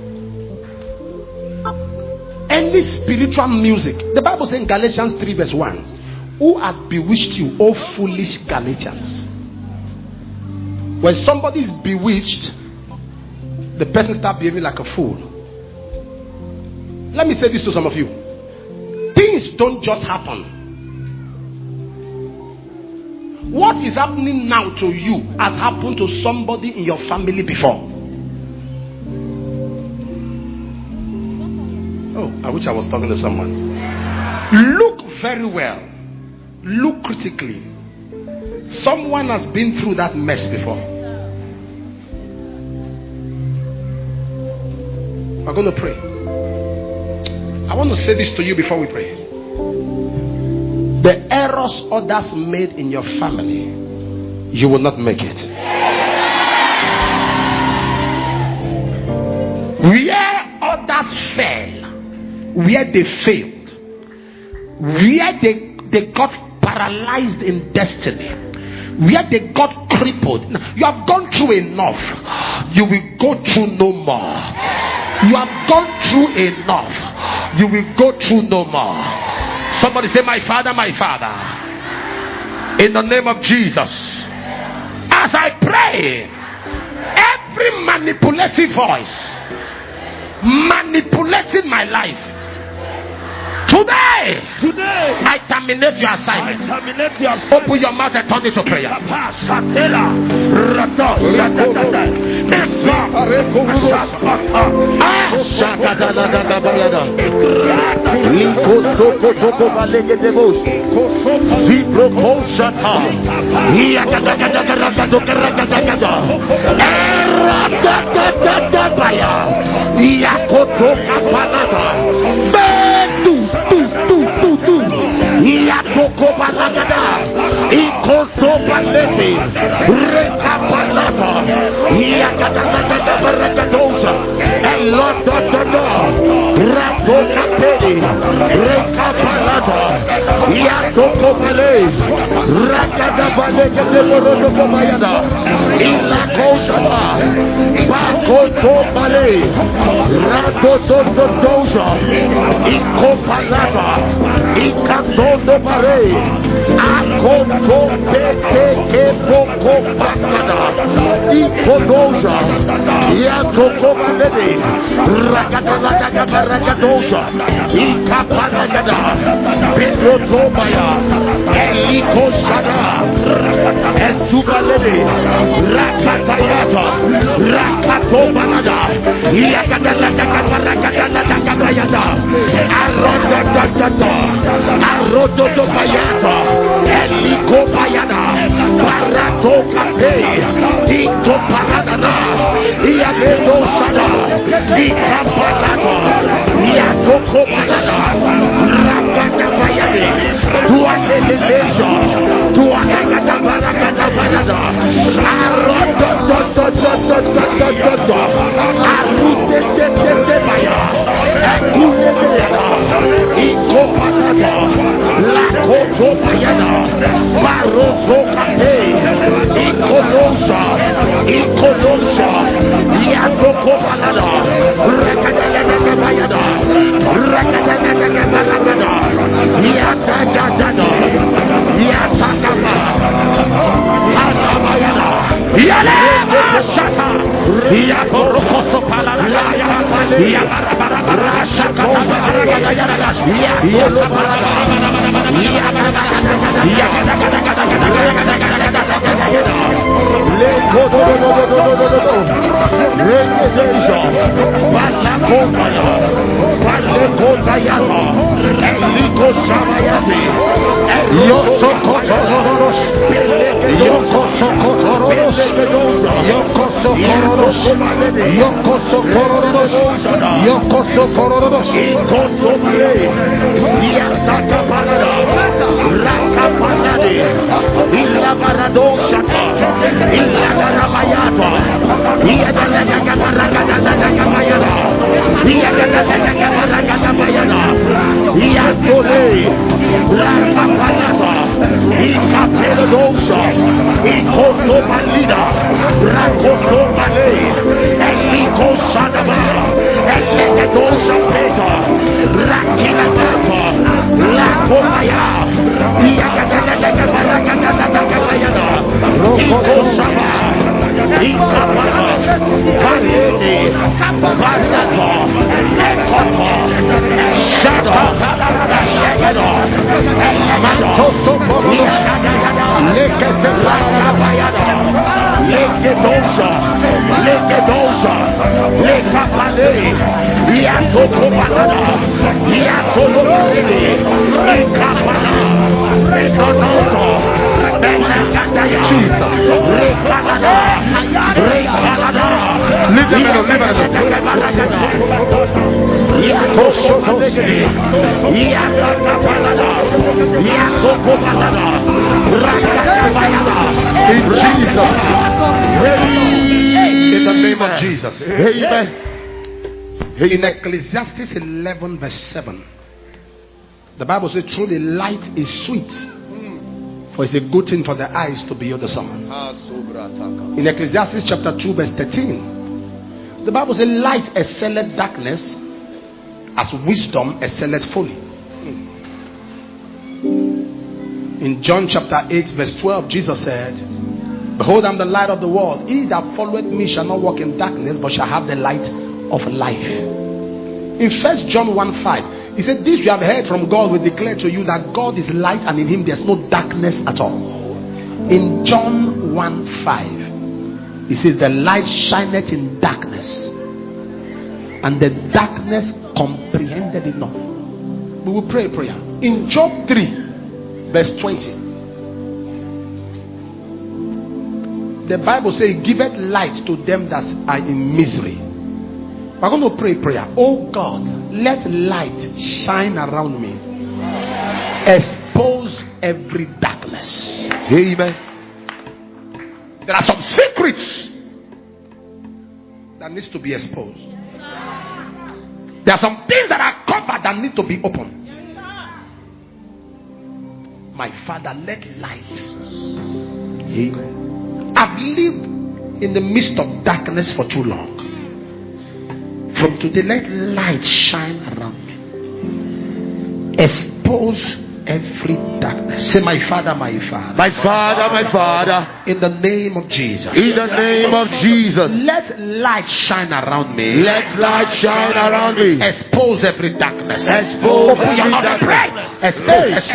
any spiritual music. The Bible says in Galatians 3 verse 1, who has bewitched you, O foolish Galatians? When somebody is bewitched, the person starts behaving like a fool. Let me say this to some of you. Things don't just happen. What is happening now to you has happened to somebody in your family before. Oh, I wish I was talking to someone. Look very well. Look critically. Someone has been through that mess before. We're going to pray. I want to say this to you before we pray. The errors others made in your family, you will not make it. Where others fell, where they failed, where they got paralyzed in destiny, where they got crippled. You have gone through enough. You will go through no more. You have gone through enough. You will go through no more. Somebody say, my Father, in the name of Jesus, as I pray, every manipulative voice manipulating my life, today I terminate your assignment. Open your mouth and turn it to prayer. Yatoko balagada, ikoso balete, rekapanata, yakadakadaka barakadosa, elotototo, rakokapedi, rekapanata, yatoko bale, rakadabaleke leborodo bayada, ilakosala, bakoto bale, rakotototosa, ikopanata, ikasondo bare, akoto peke kepoko pakada, ikodosa, yatoko balede, rakadalaka barakadosa, ikapanagada, pedrotobaya, elikosada, esubalede, rakatayata, rakatobanada, yakadalaka barakadalaka bayada, arodadadada, arododo bayata, eliko bayada, barato kape, dito paradana, iagedo sada, ikapanada, iatoko bayada, rakata bayade, tuakeleleja, tuakakata barakata bayada, arododododododododo, arudededede baya, ekulebeyada, ikopanada, lakoto bayada, baroto kape, ikodosa, yatoko banada, rakadadadada bayada, rakadadadada baragada, yatadadada, yatakaba, atabayada, yalema shata, yakorokoso palada, yabarabara shaka, Ikoto balida, rakoto bale, In the name of Jesus. Amen. In Ecclesiastes 11 verse 7, the Bible says, truly light is sweet, for it's a good thing for the eyes to behold the sun. In Ecclesiastes chapter 2 verse 13, the Bible says, light excelleth darkness, as wisdom excelleth folly. In John chapter 8 verse 12, Jesus said, behold, I am the light of the world. He that followeth me shall not walk in darkness, but shall have the light of life. In 1 John 1:5, he said, this you have heard from God, we declare to you that God is light, and in him there's no darkness at all. In John 1:5, he says, the light shineth in darkness, and the darkness comprehended it not. We will pray a prayer. In Job 3 verse 20, the Bible says, giveth light to them that are in misery. We're going to pray a prayer. Oh God, let light shine around me. Expose every darkness. Amen. There are some secrets that needs to be exposed. There are some things that are covered that need to be opened. My Father, let light. Amen. I've lived in the midst of darkness for too long. From today, let light shine around me. Expose every darkness. Say, my Father, my Father. My Father, my Father. In the name of Jesus. In the name of Jesus. Let light shine around me. Let light shine around me. Expose every darkness. Expose every darkness. Expose.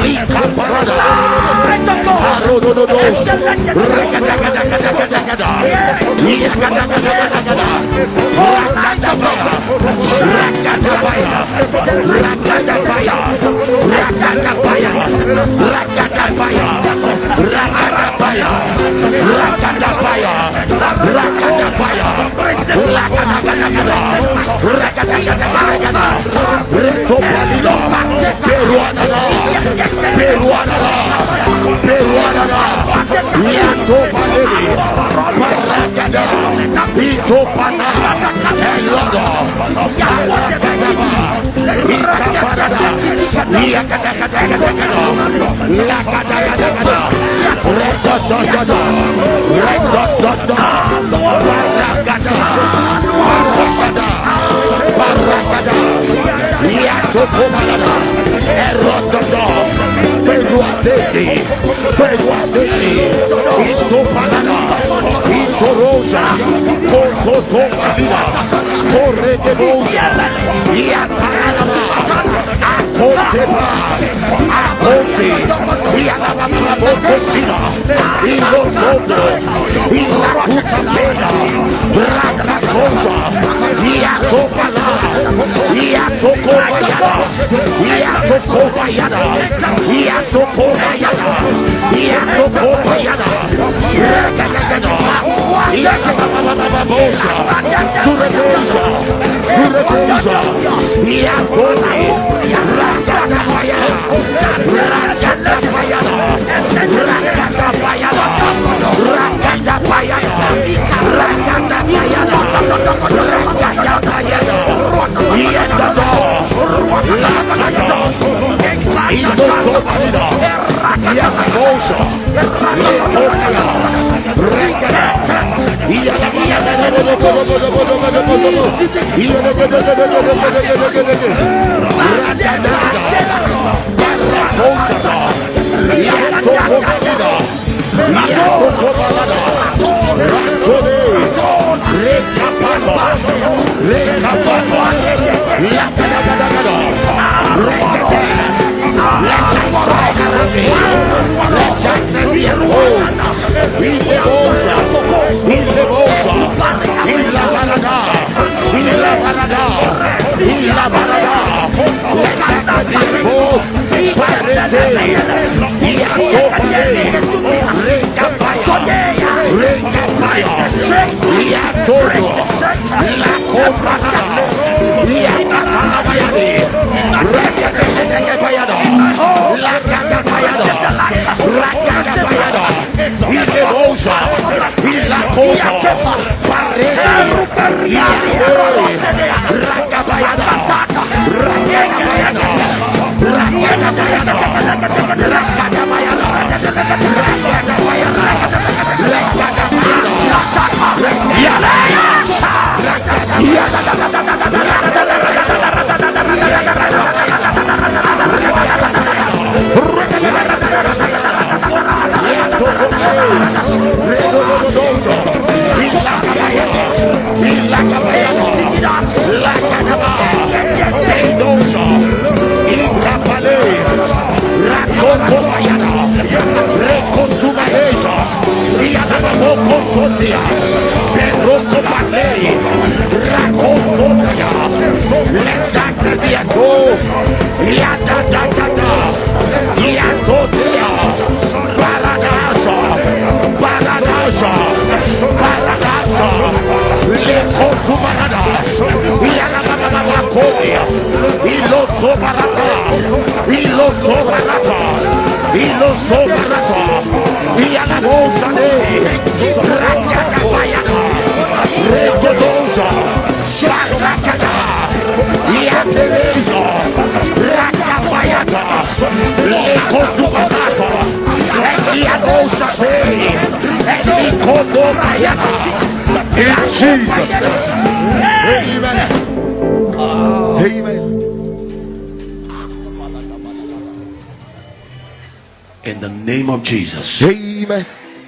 In the name of Jesus. Amen.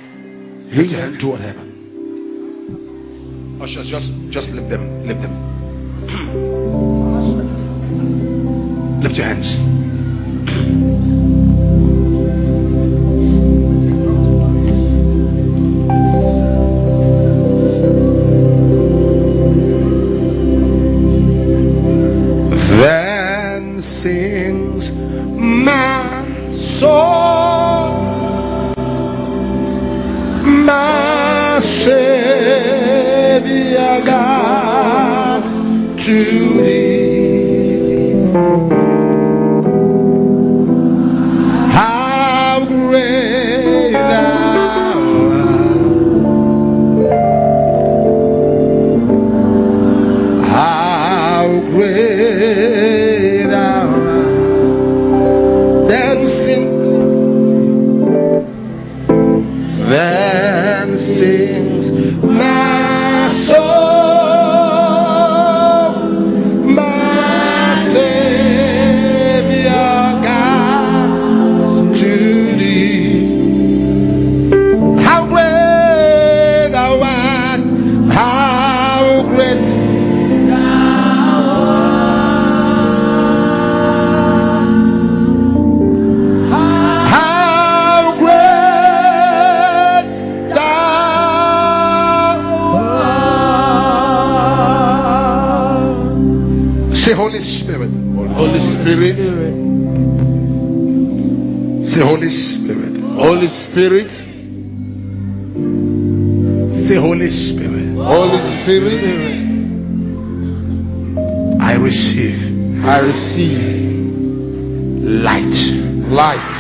Lift your hand toward heaven. Ushers, just lift them. Lift them. Lift your hands. to thee. How great thou art. How great thou art. Then sings my soul, my Savior God, to thee. How great thou art, how great thou art. How great thou art. Say Holy Spirit. Holy Spirit. Say Holy Spirit. Holy Spirit. Say Holy Spirit. Holy Spirit. I receive. I receive light. Light.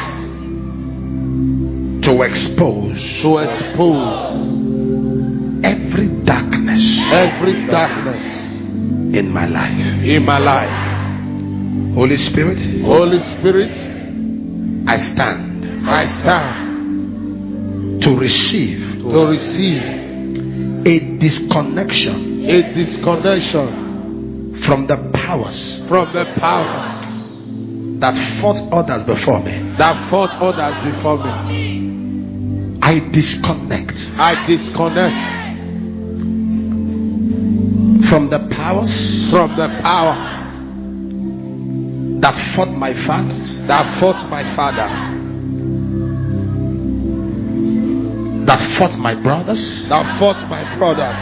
To expose. To expose every darkness. Every darkness in my life. In my life. Holy Spirit. Holy Spirit. I stand. I stand to receive. To receive a disconnection. A disconnection from the powers. From the powers that fought others before me. That fought others before me. I disconnect. I disconnect from the powers. From the powers that fought my father. That fought my father. That fought my brothers. That fought my brothers.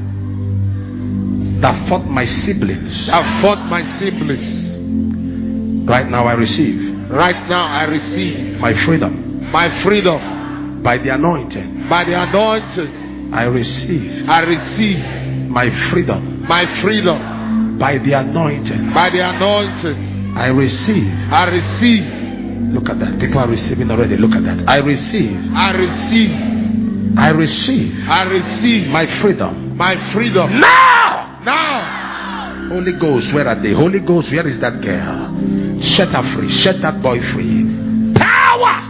That fought my siblings. That fought my siblings. Right now I receive. Right now I receive my freedom. My freedom. By the anointing. By the anointing. I receive. I receive my freedom. My freedom. By the anointing. By the anointing. I receive. I receive. Look at that. People are receiving already. Look at that. I receive. I receive. I receive. I receive my freedom. My freedom. Now. Now. Holy Ghost, where are they? Holy Ghost, where is that girl? Set her free. Set that boy free. Power.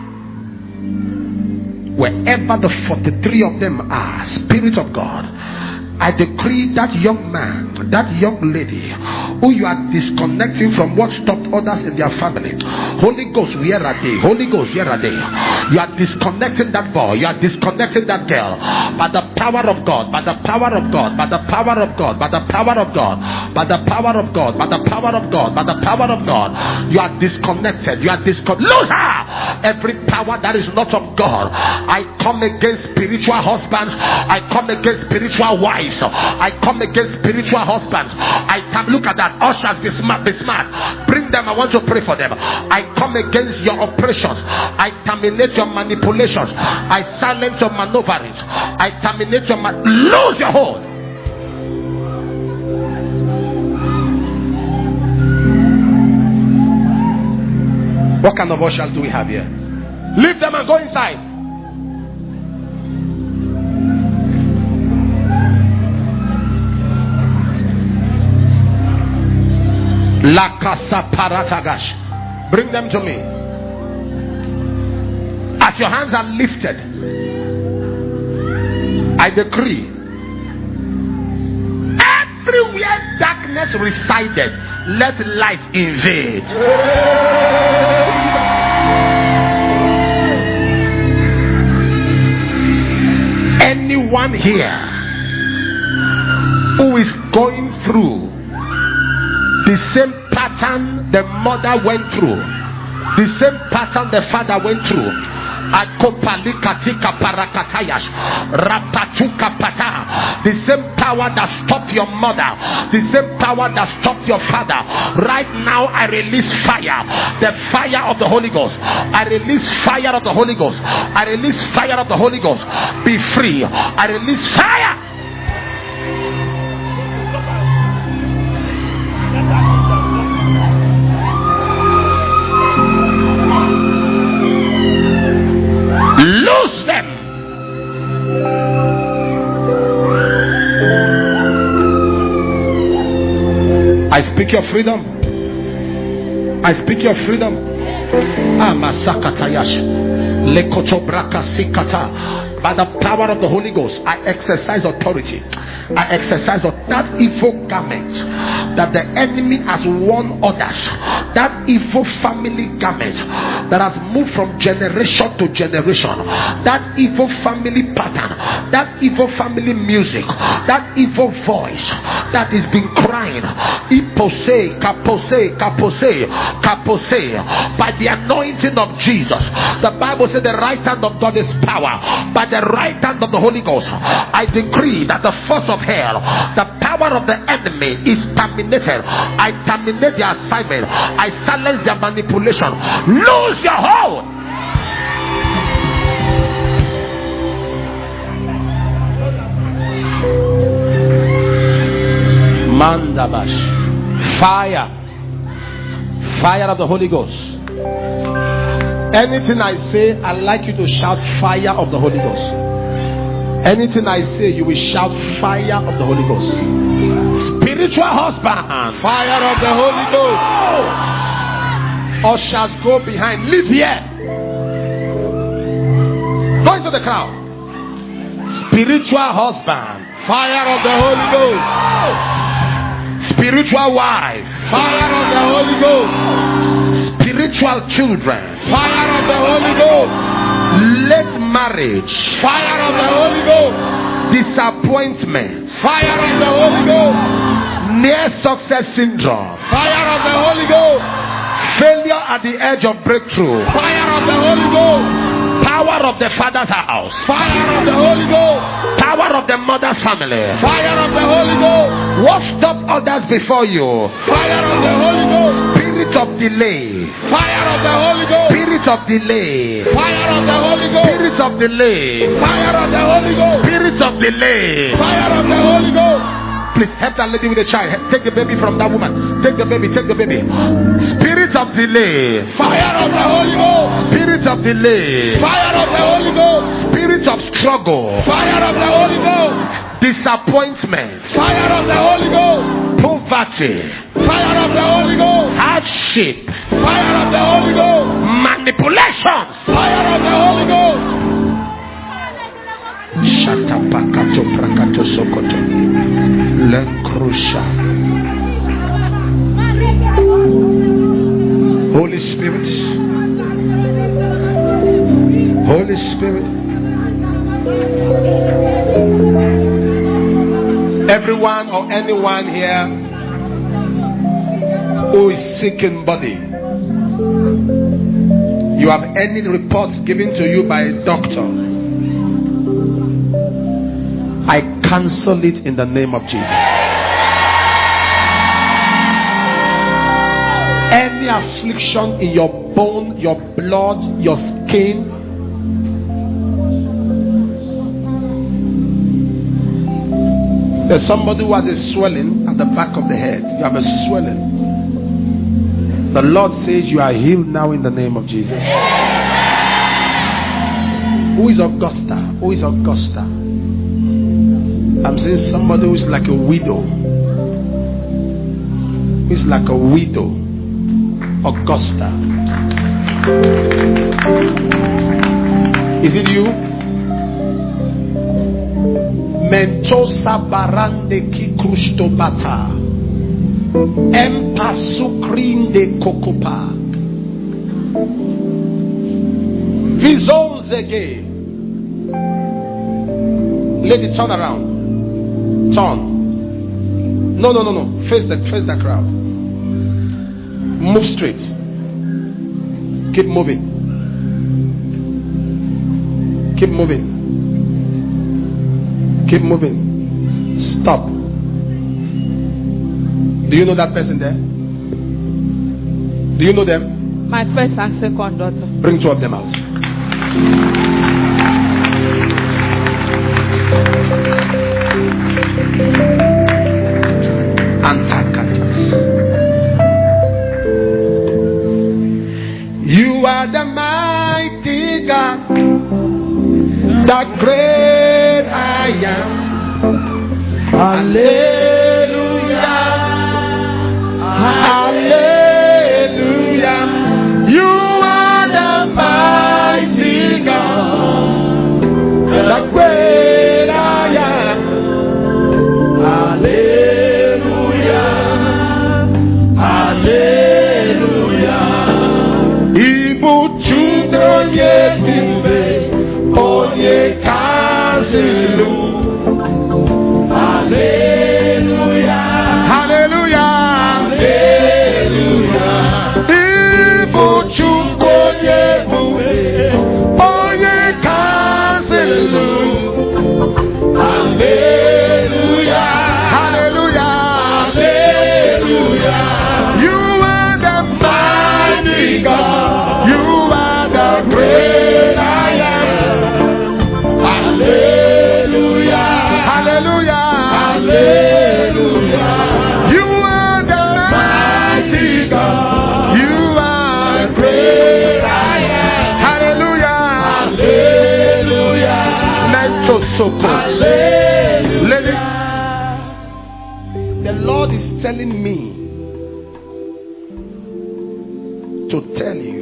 Wherever the 43 of them are, Spirit of God, I decree that young man, that young lady who you are disconnecting from what stopped others in their family. Holy Ghost, where are they? Holy Ghost, where are they? You are disconnecting that boy. You are disconnecting that girl. By the power of God. By the power of God. By the power of God. By the power of God. By the power of God. By the power of God. By the power of God. You are disconnected. You are disconnected. Lose her! Every power that is not of God. I come against spiritual husbands. I come against spiritual wives. I come against spiritual husbands. I come. Look at that. Ushers, be smart. Be smart. Bring them. I want to pray for them. I come against your oppressions. I terminate your manipulations. I silence your maneuverings. I terminate your lose your hold. What kind of ushers do we have here? Leave them and go inside. La Casa Paratagash. Bring them to me. As your hands are lifted, I decree everywhere darkness resided, let light invade. Anyone here who is going through the same pattern the mother went through, the same pattern the father went through, the same power that stopped your mother, the same power that stopped your father. Right now I release fire, the fire of the Holy Ghost. I release fire of the Holy Ghost. I release fire of the Holy Ghost. Be free. I release fire. I speak your freedom. I speak your freedom. By the power of the Holy Ghost, I exercise authority. I exercise that evil garment that the enemy has worn others. That evil family garment that has moved from generation to generation. That evil family pattern. That evil family music. That evil voice that has been crying. Ipose, kapose, kapose, kapose. By the anointing of Jesus. The Bible says the right hand of God is power. By the right hand of the Holy Ghost, I decree that the force of hell, the power of the enemy is terminated. I terminate their assignment. I silence their manipulation. Lose your hold. Mandabash. Fire. Fire of the Holy Ghost. Anything I say, I'd like you to shout fire of the Holy Ghost. Anything I say, you will shout fire of the Holy Ghost. Spiritual husband, fire of the Holy Ghost. Ushers, go behind. Leave here. Go into the crowd. Spiritual husband, fire of the Holy Ghost. Spiritual wife, fire of the Holy Ghost. Spiritual children, fire of the Holy Ghost. Late marriage, fire of the Holy Ghost. Disappointment, fire of the Holy Ghost. Near success syndrome, fire of the Holy Ghost. Failure at the edge of breakthrough, fire of the Holy Ghost. Power of the father's house, fire of the Holy Ghost. Power of the mother's family, fire of the Holy Ghost. What stopped others before you, fire of the Holy Ghost. Spirit of delay, fire of the Holy Ghost. Spirit of delay, fire of the Holy Ghost. Spirit of delay, fire of the Holy Ghost. Spirit of delay, fire of the Holy Ghost. Please help that lady with the child. Take the baby from that woman. Take the baby, take the baby. Spirit of delay, fire of the Holy Ghost. Spirit of delay, fire of the Holy Ghost. Spirit of struggle, fire of the Holy Ghost. Disappointment, fire of the Holy Ghost. Poverty, fire of the Holy Ghost. Hardship, fire of the Holy Ghost. Manipulations, fire of the Holy Ghost. Shatapakato prakato sokoto lenkrusha. Holy Spirit, Holy Spirit, everyone or anyone here who is sick in body, you have any reports given to you by a doctor, I cancel it in the name of Jesus. Any affliction in your bone, your blood, your skin, there's somebody who has a swelling at the back of the head. You have a swelling. The Lord says you are healed now in the name of Jesus. Who is Augusta? Who is Augusta? I'm saying somebody who is like a widow. Who is like a widow. Augusta. Is it you? Mentosa barande ki krustobata. Empasukrin de kokopa. Vizonzege. Lady, turn around. Turn. No. Face the crowd. Move straight. Keep moving. Keep moving. Keep moving. Stop. Do you know that person there? Do you know them? My first and second daughter. Bring two of them out. You are the mighty God, the great I am. Hallelujah. Lady, the Lord is telling me to tell you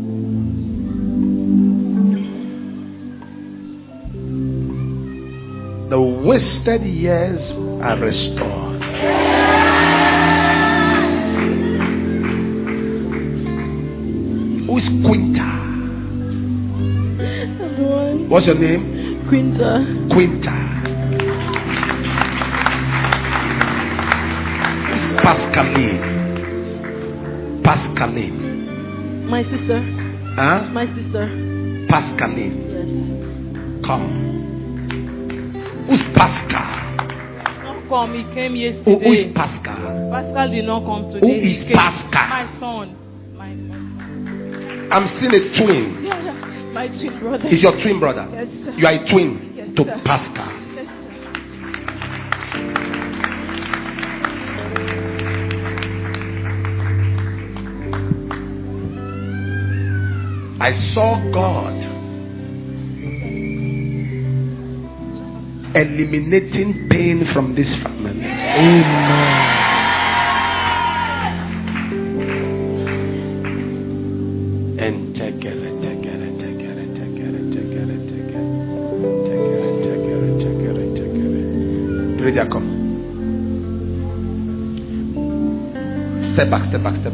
the wasted years are restored. Who is Quinta? What's your name? Quinta. Quinta. Who's Pascaline? Pascaline. My sister. Huh? My sister. Pascaline. Yes. Come. Who's Pascal? Not come. He came Who yesterday. is Pascal? Pascal did not come today. Who He is came. Pascal? My son. My son. I'm seeing a twin. Yeah. My twin brother. Is your twin brother? Yes, sir. You are a twin Yes, to sir. Pascal. Yes, sir. I saw God eliminating pain from this family. And take it. Raja, come. Step back.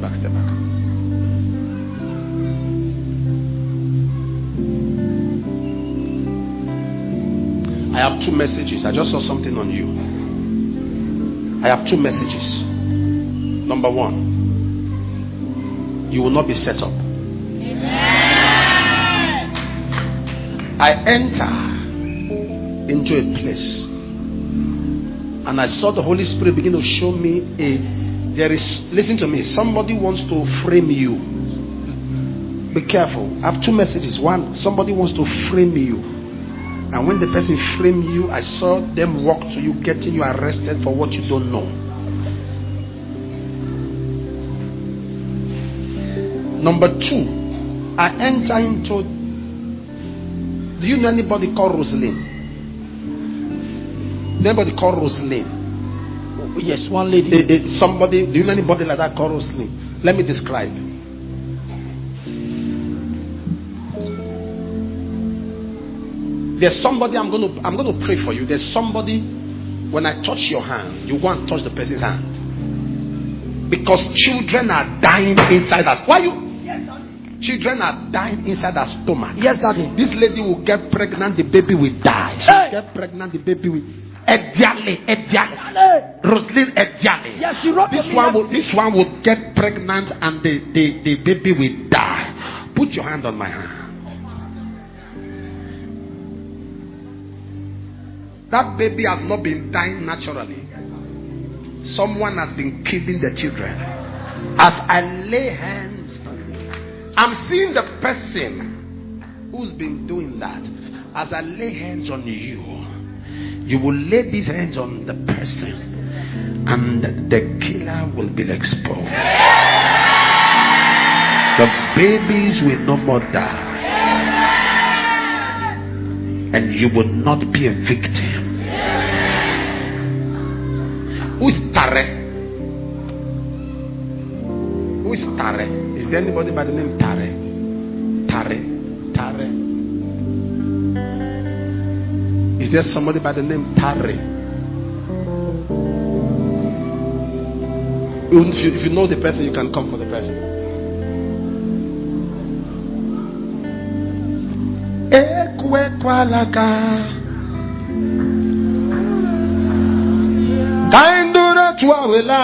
I have two messages. I just saw something on you. I have two messages. Number one, you will not be set up. I enter into a place and I saw the Holy Spirit begin to show me listen to me, somebody wants to frame you. Be careful. I have two messages. One, somebody wants to frame you. And when the person framed you, I saw them walk to you, getting you arrested for what you don't know. Number two, I enter into... Do you know anybody called Rosalind? Anybody called Rosalind? Yes, one lady. Somebody, do you know anybody like that called Rosalind? Let me describe. There's somebody, I'm going to pray for you. There's somebody, when I touch your hand, you go and touch the person's hand. Because children are dying inside us. Why you? Children are dying inside her stomach. Yes, Daddy. This lady will get pregnant, the baby will die. She will get pregnant, the baby will... Ediale. Rosalind Ediale. Yes, she wrote this one will get pregnant and the baby will die. Put your hand on my hand. That baby has not been dying naturally. Someone has been killing the children. As I lay hands on you, I'm seeing the person who's been doing that. As I lay hands on you, you will lay these hands on the person and the killer will be exposed. The babies will no more die. And you will not be a victim. Who is Tare? Who is Tare? Is there anybody by the name Tare? Tare. Is there somebody by the name Tare? If you know the person, you can come for the person. Kaindura tuawela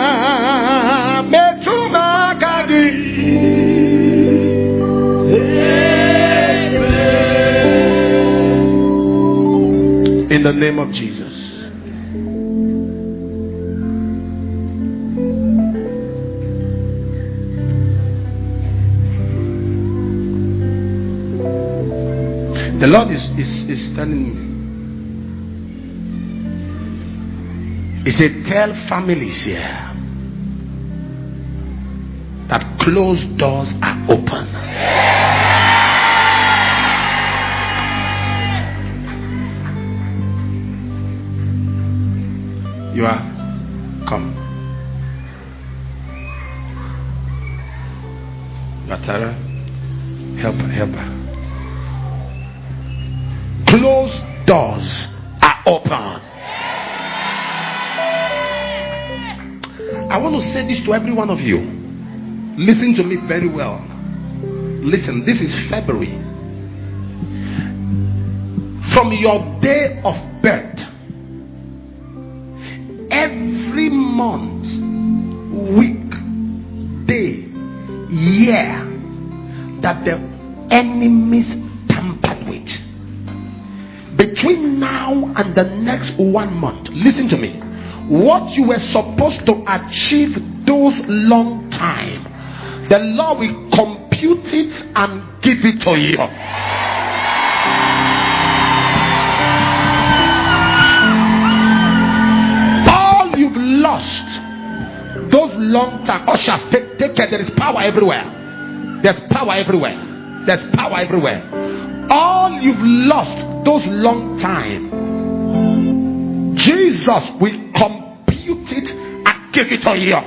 metuma kadi. In the name of Jesus. The Lord is telling me. He said, tell families here that closed doors are open. You are. Come. Latara. Help her. Closed doors are open. I want to say this to every one of you. Listen to me very well. Listen, this is February. From your day of birth, every month, week, day, year that the enemies tampered with, between now and the next 1 month, listen to me, what you were supposed to achieve those long time, the Lord will compute it and give it to you. All you've lost those long time, ushers, take care. There is power everywhere. There's power everywhere. There's power everywhere. All you've lost those long time, Jesus will compute it and give it to you.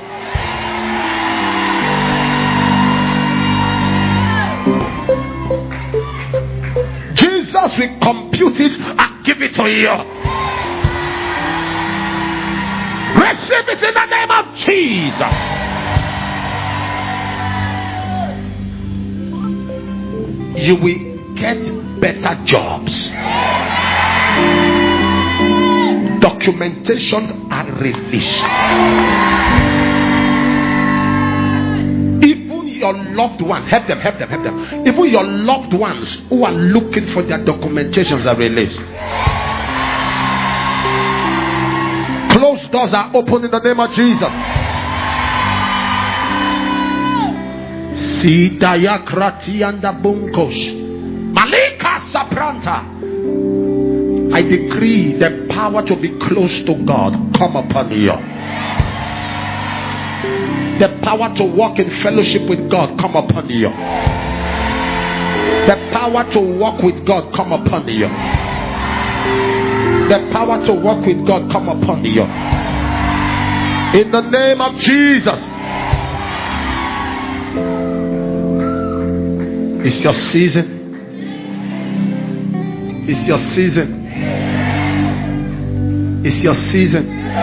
Jesus will compute it and give it to you. Receive it in the name of Jesus. You will get better jobs. Documentations are released. Even your loved ones, help them. Even your loved ones who are looking for their documentations are released. Closed doors are open in the name of Jesus. Sidaya krati anda bunkos. Malika sapranta. I decree the power to be close to God come upon you. The power to walk in fellowship with God come upon you. The power to walk with God come upon you. The power to walk with God come upon you. In the name of Jesus. It's your season. It's your season. It's your season.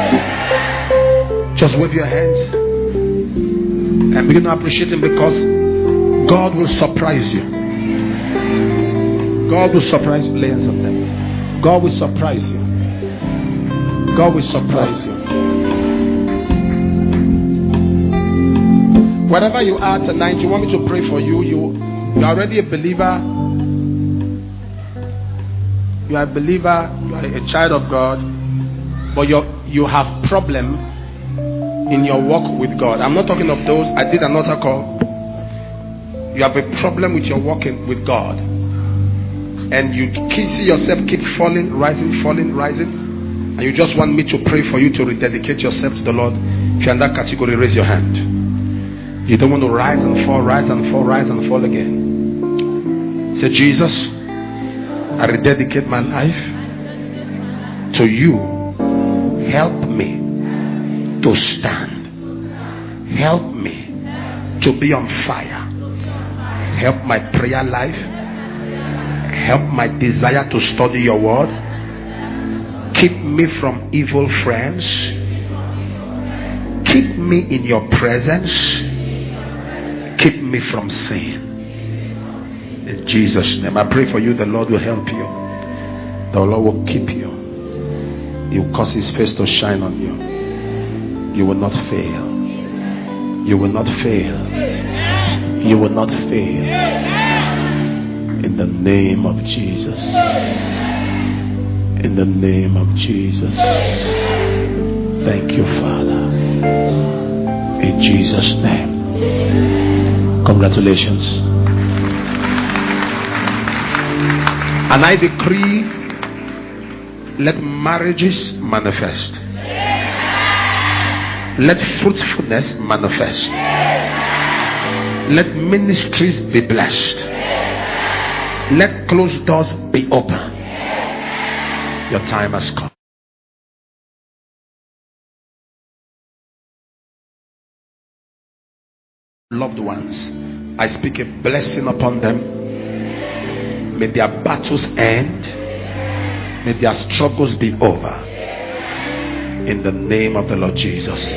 Just wave your hands and begin to appreciate Him, because God will surprise you. God will surprise you. Lay hands on them. God will surprise you. God will surprise you. Wherever you are tonight, you want me to pray for you. You are already a believer. You are a believer. You are a child of God. But you have problem in your walk with God. I'm not talking of those. I did an altar call. You have a problem with your walking with God. And you see yourself keep falling, rising. And you just want me to pray for you to rededicate yourself to the Lord. If you're in that category, raise your hand. You don't want to rise and fall again. Say, Jesus, I rededicate my life to you. Help me to stand. Help me to be on fire. Help my prayer life. Help my desire to study your word. Keep me from evil friends. Keep me in your presence. Keep me from sin. In Jesus' name, I pray for you. The Lord will help you. The Lord will keep you. He will cause His face to shine on you. You will not fail. You will not fail. You will not fail. In the name of Jesus. In the name of Jesus. Thank you, Father. In Jesus' name. Congratulations. And I decree, let marriages manifest. Let fruitfulness manifest. Let ministries be blessed. Let closed doors be open. Your time has come. loved ones. I speak a blessing upon them. May their battles end. May their struggles be over. In the name of the Lord Jesus.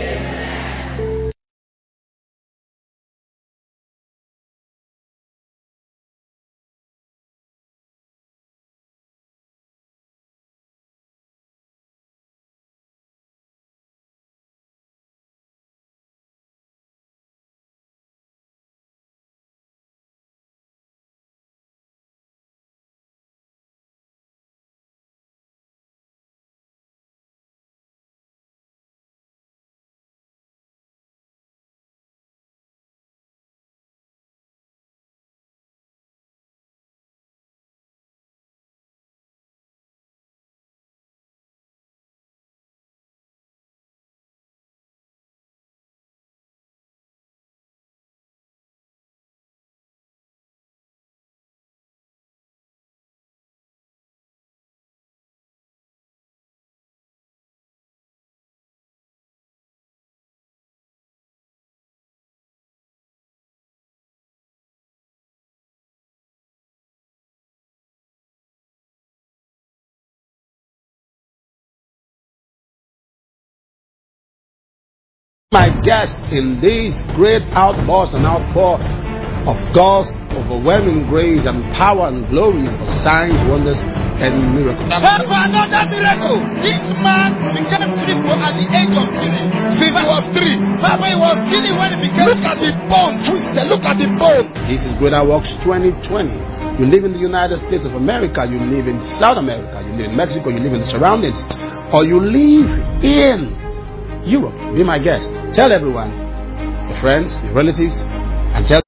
My guest in this great outburst and outpour of God's overwhelming grace and power and glory for signs, wonders, and miracles. And for another miracle, this man became crippled at the age of 3. Since he was 3. Papa, he was killing when he became. Look at the bone twisted. Look at the bone. This is Greater Works 2020. You live in the United States of America. You live in South America. You live in Mexico. You live in the surroundings. Or you live in Europe. Be my guest. Tell everyone, your friends, your relatives, and tell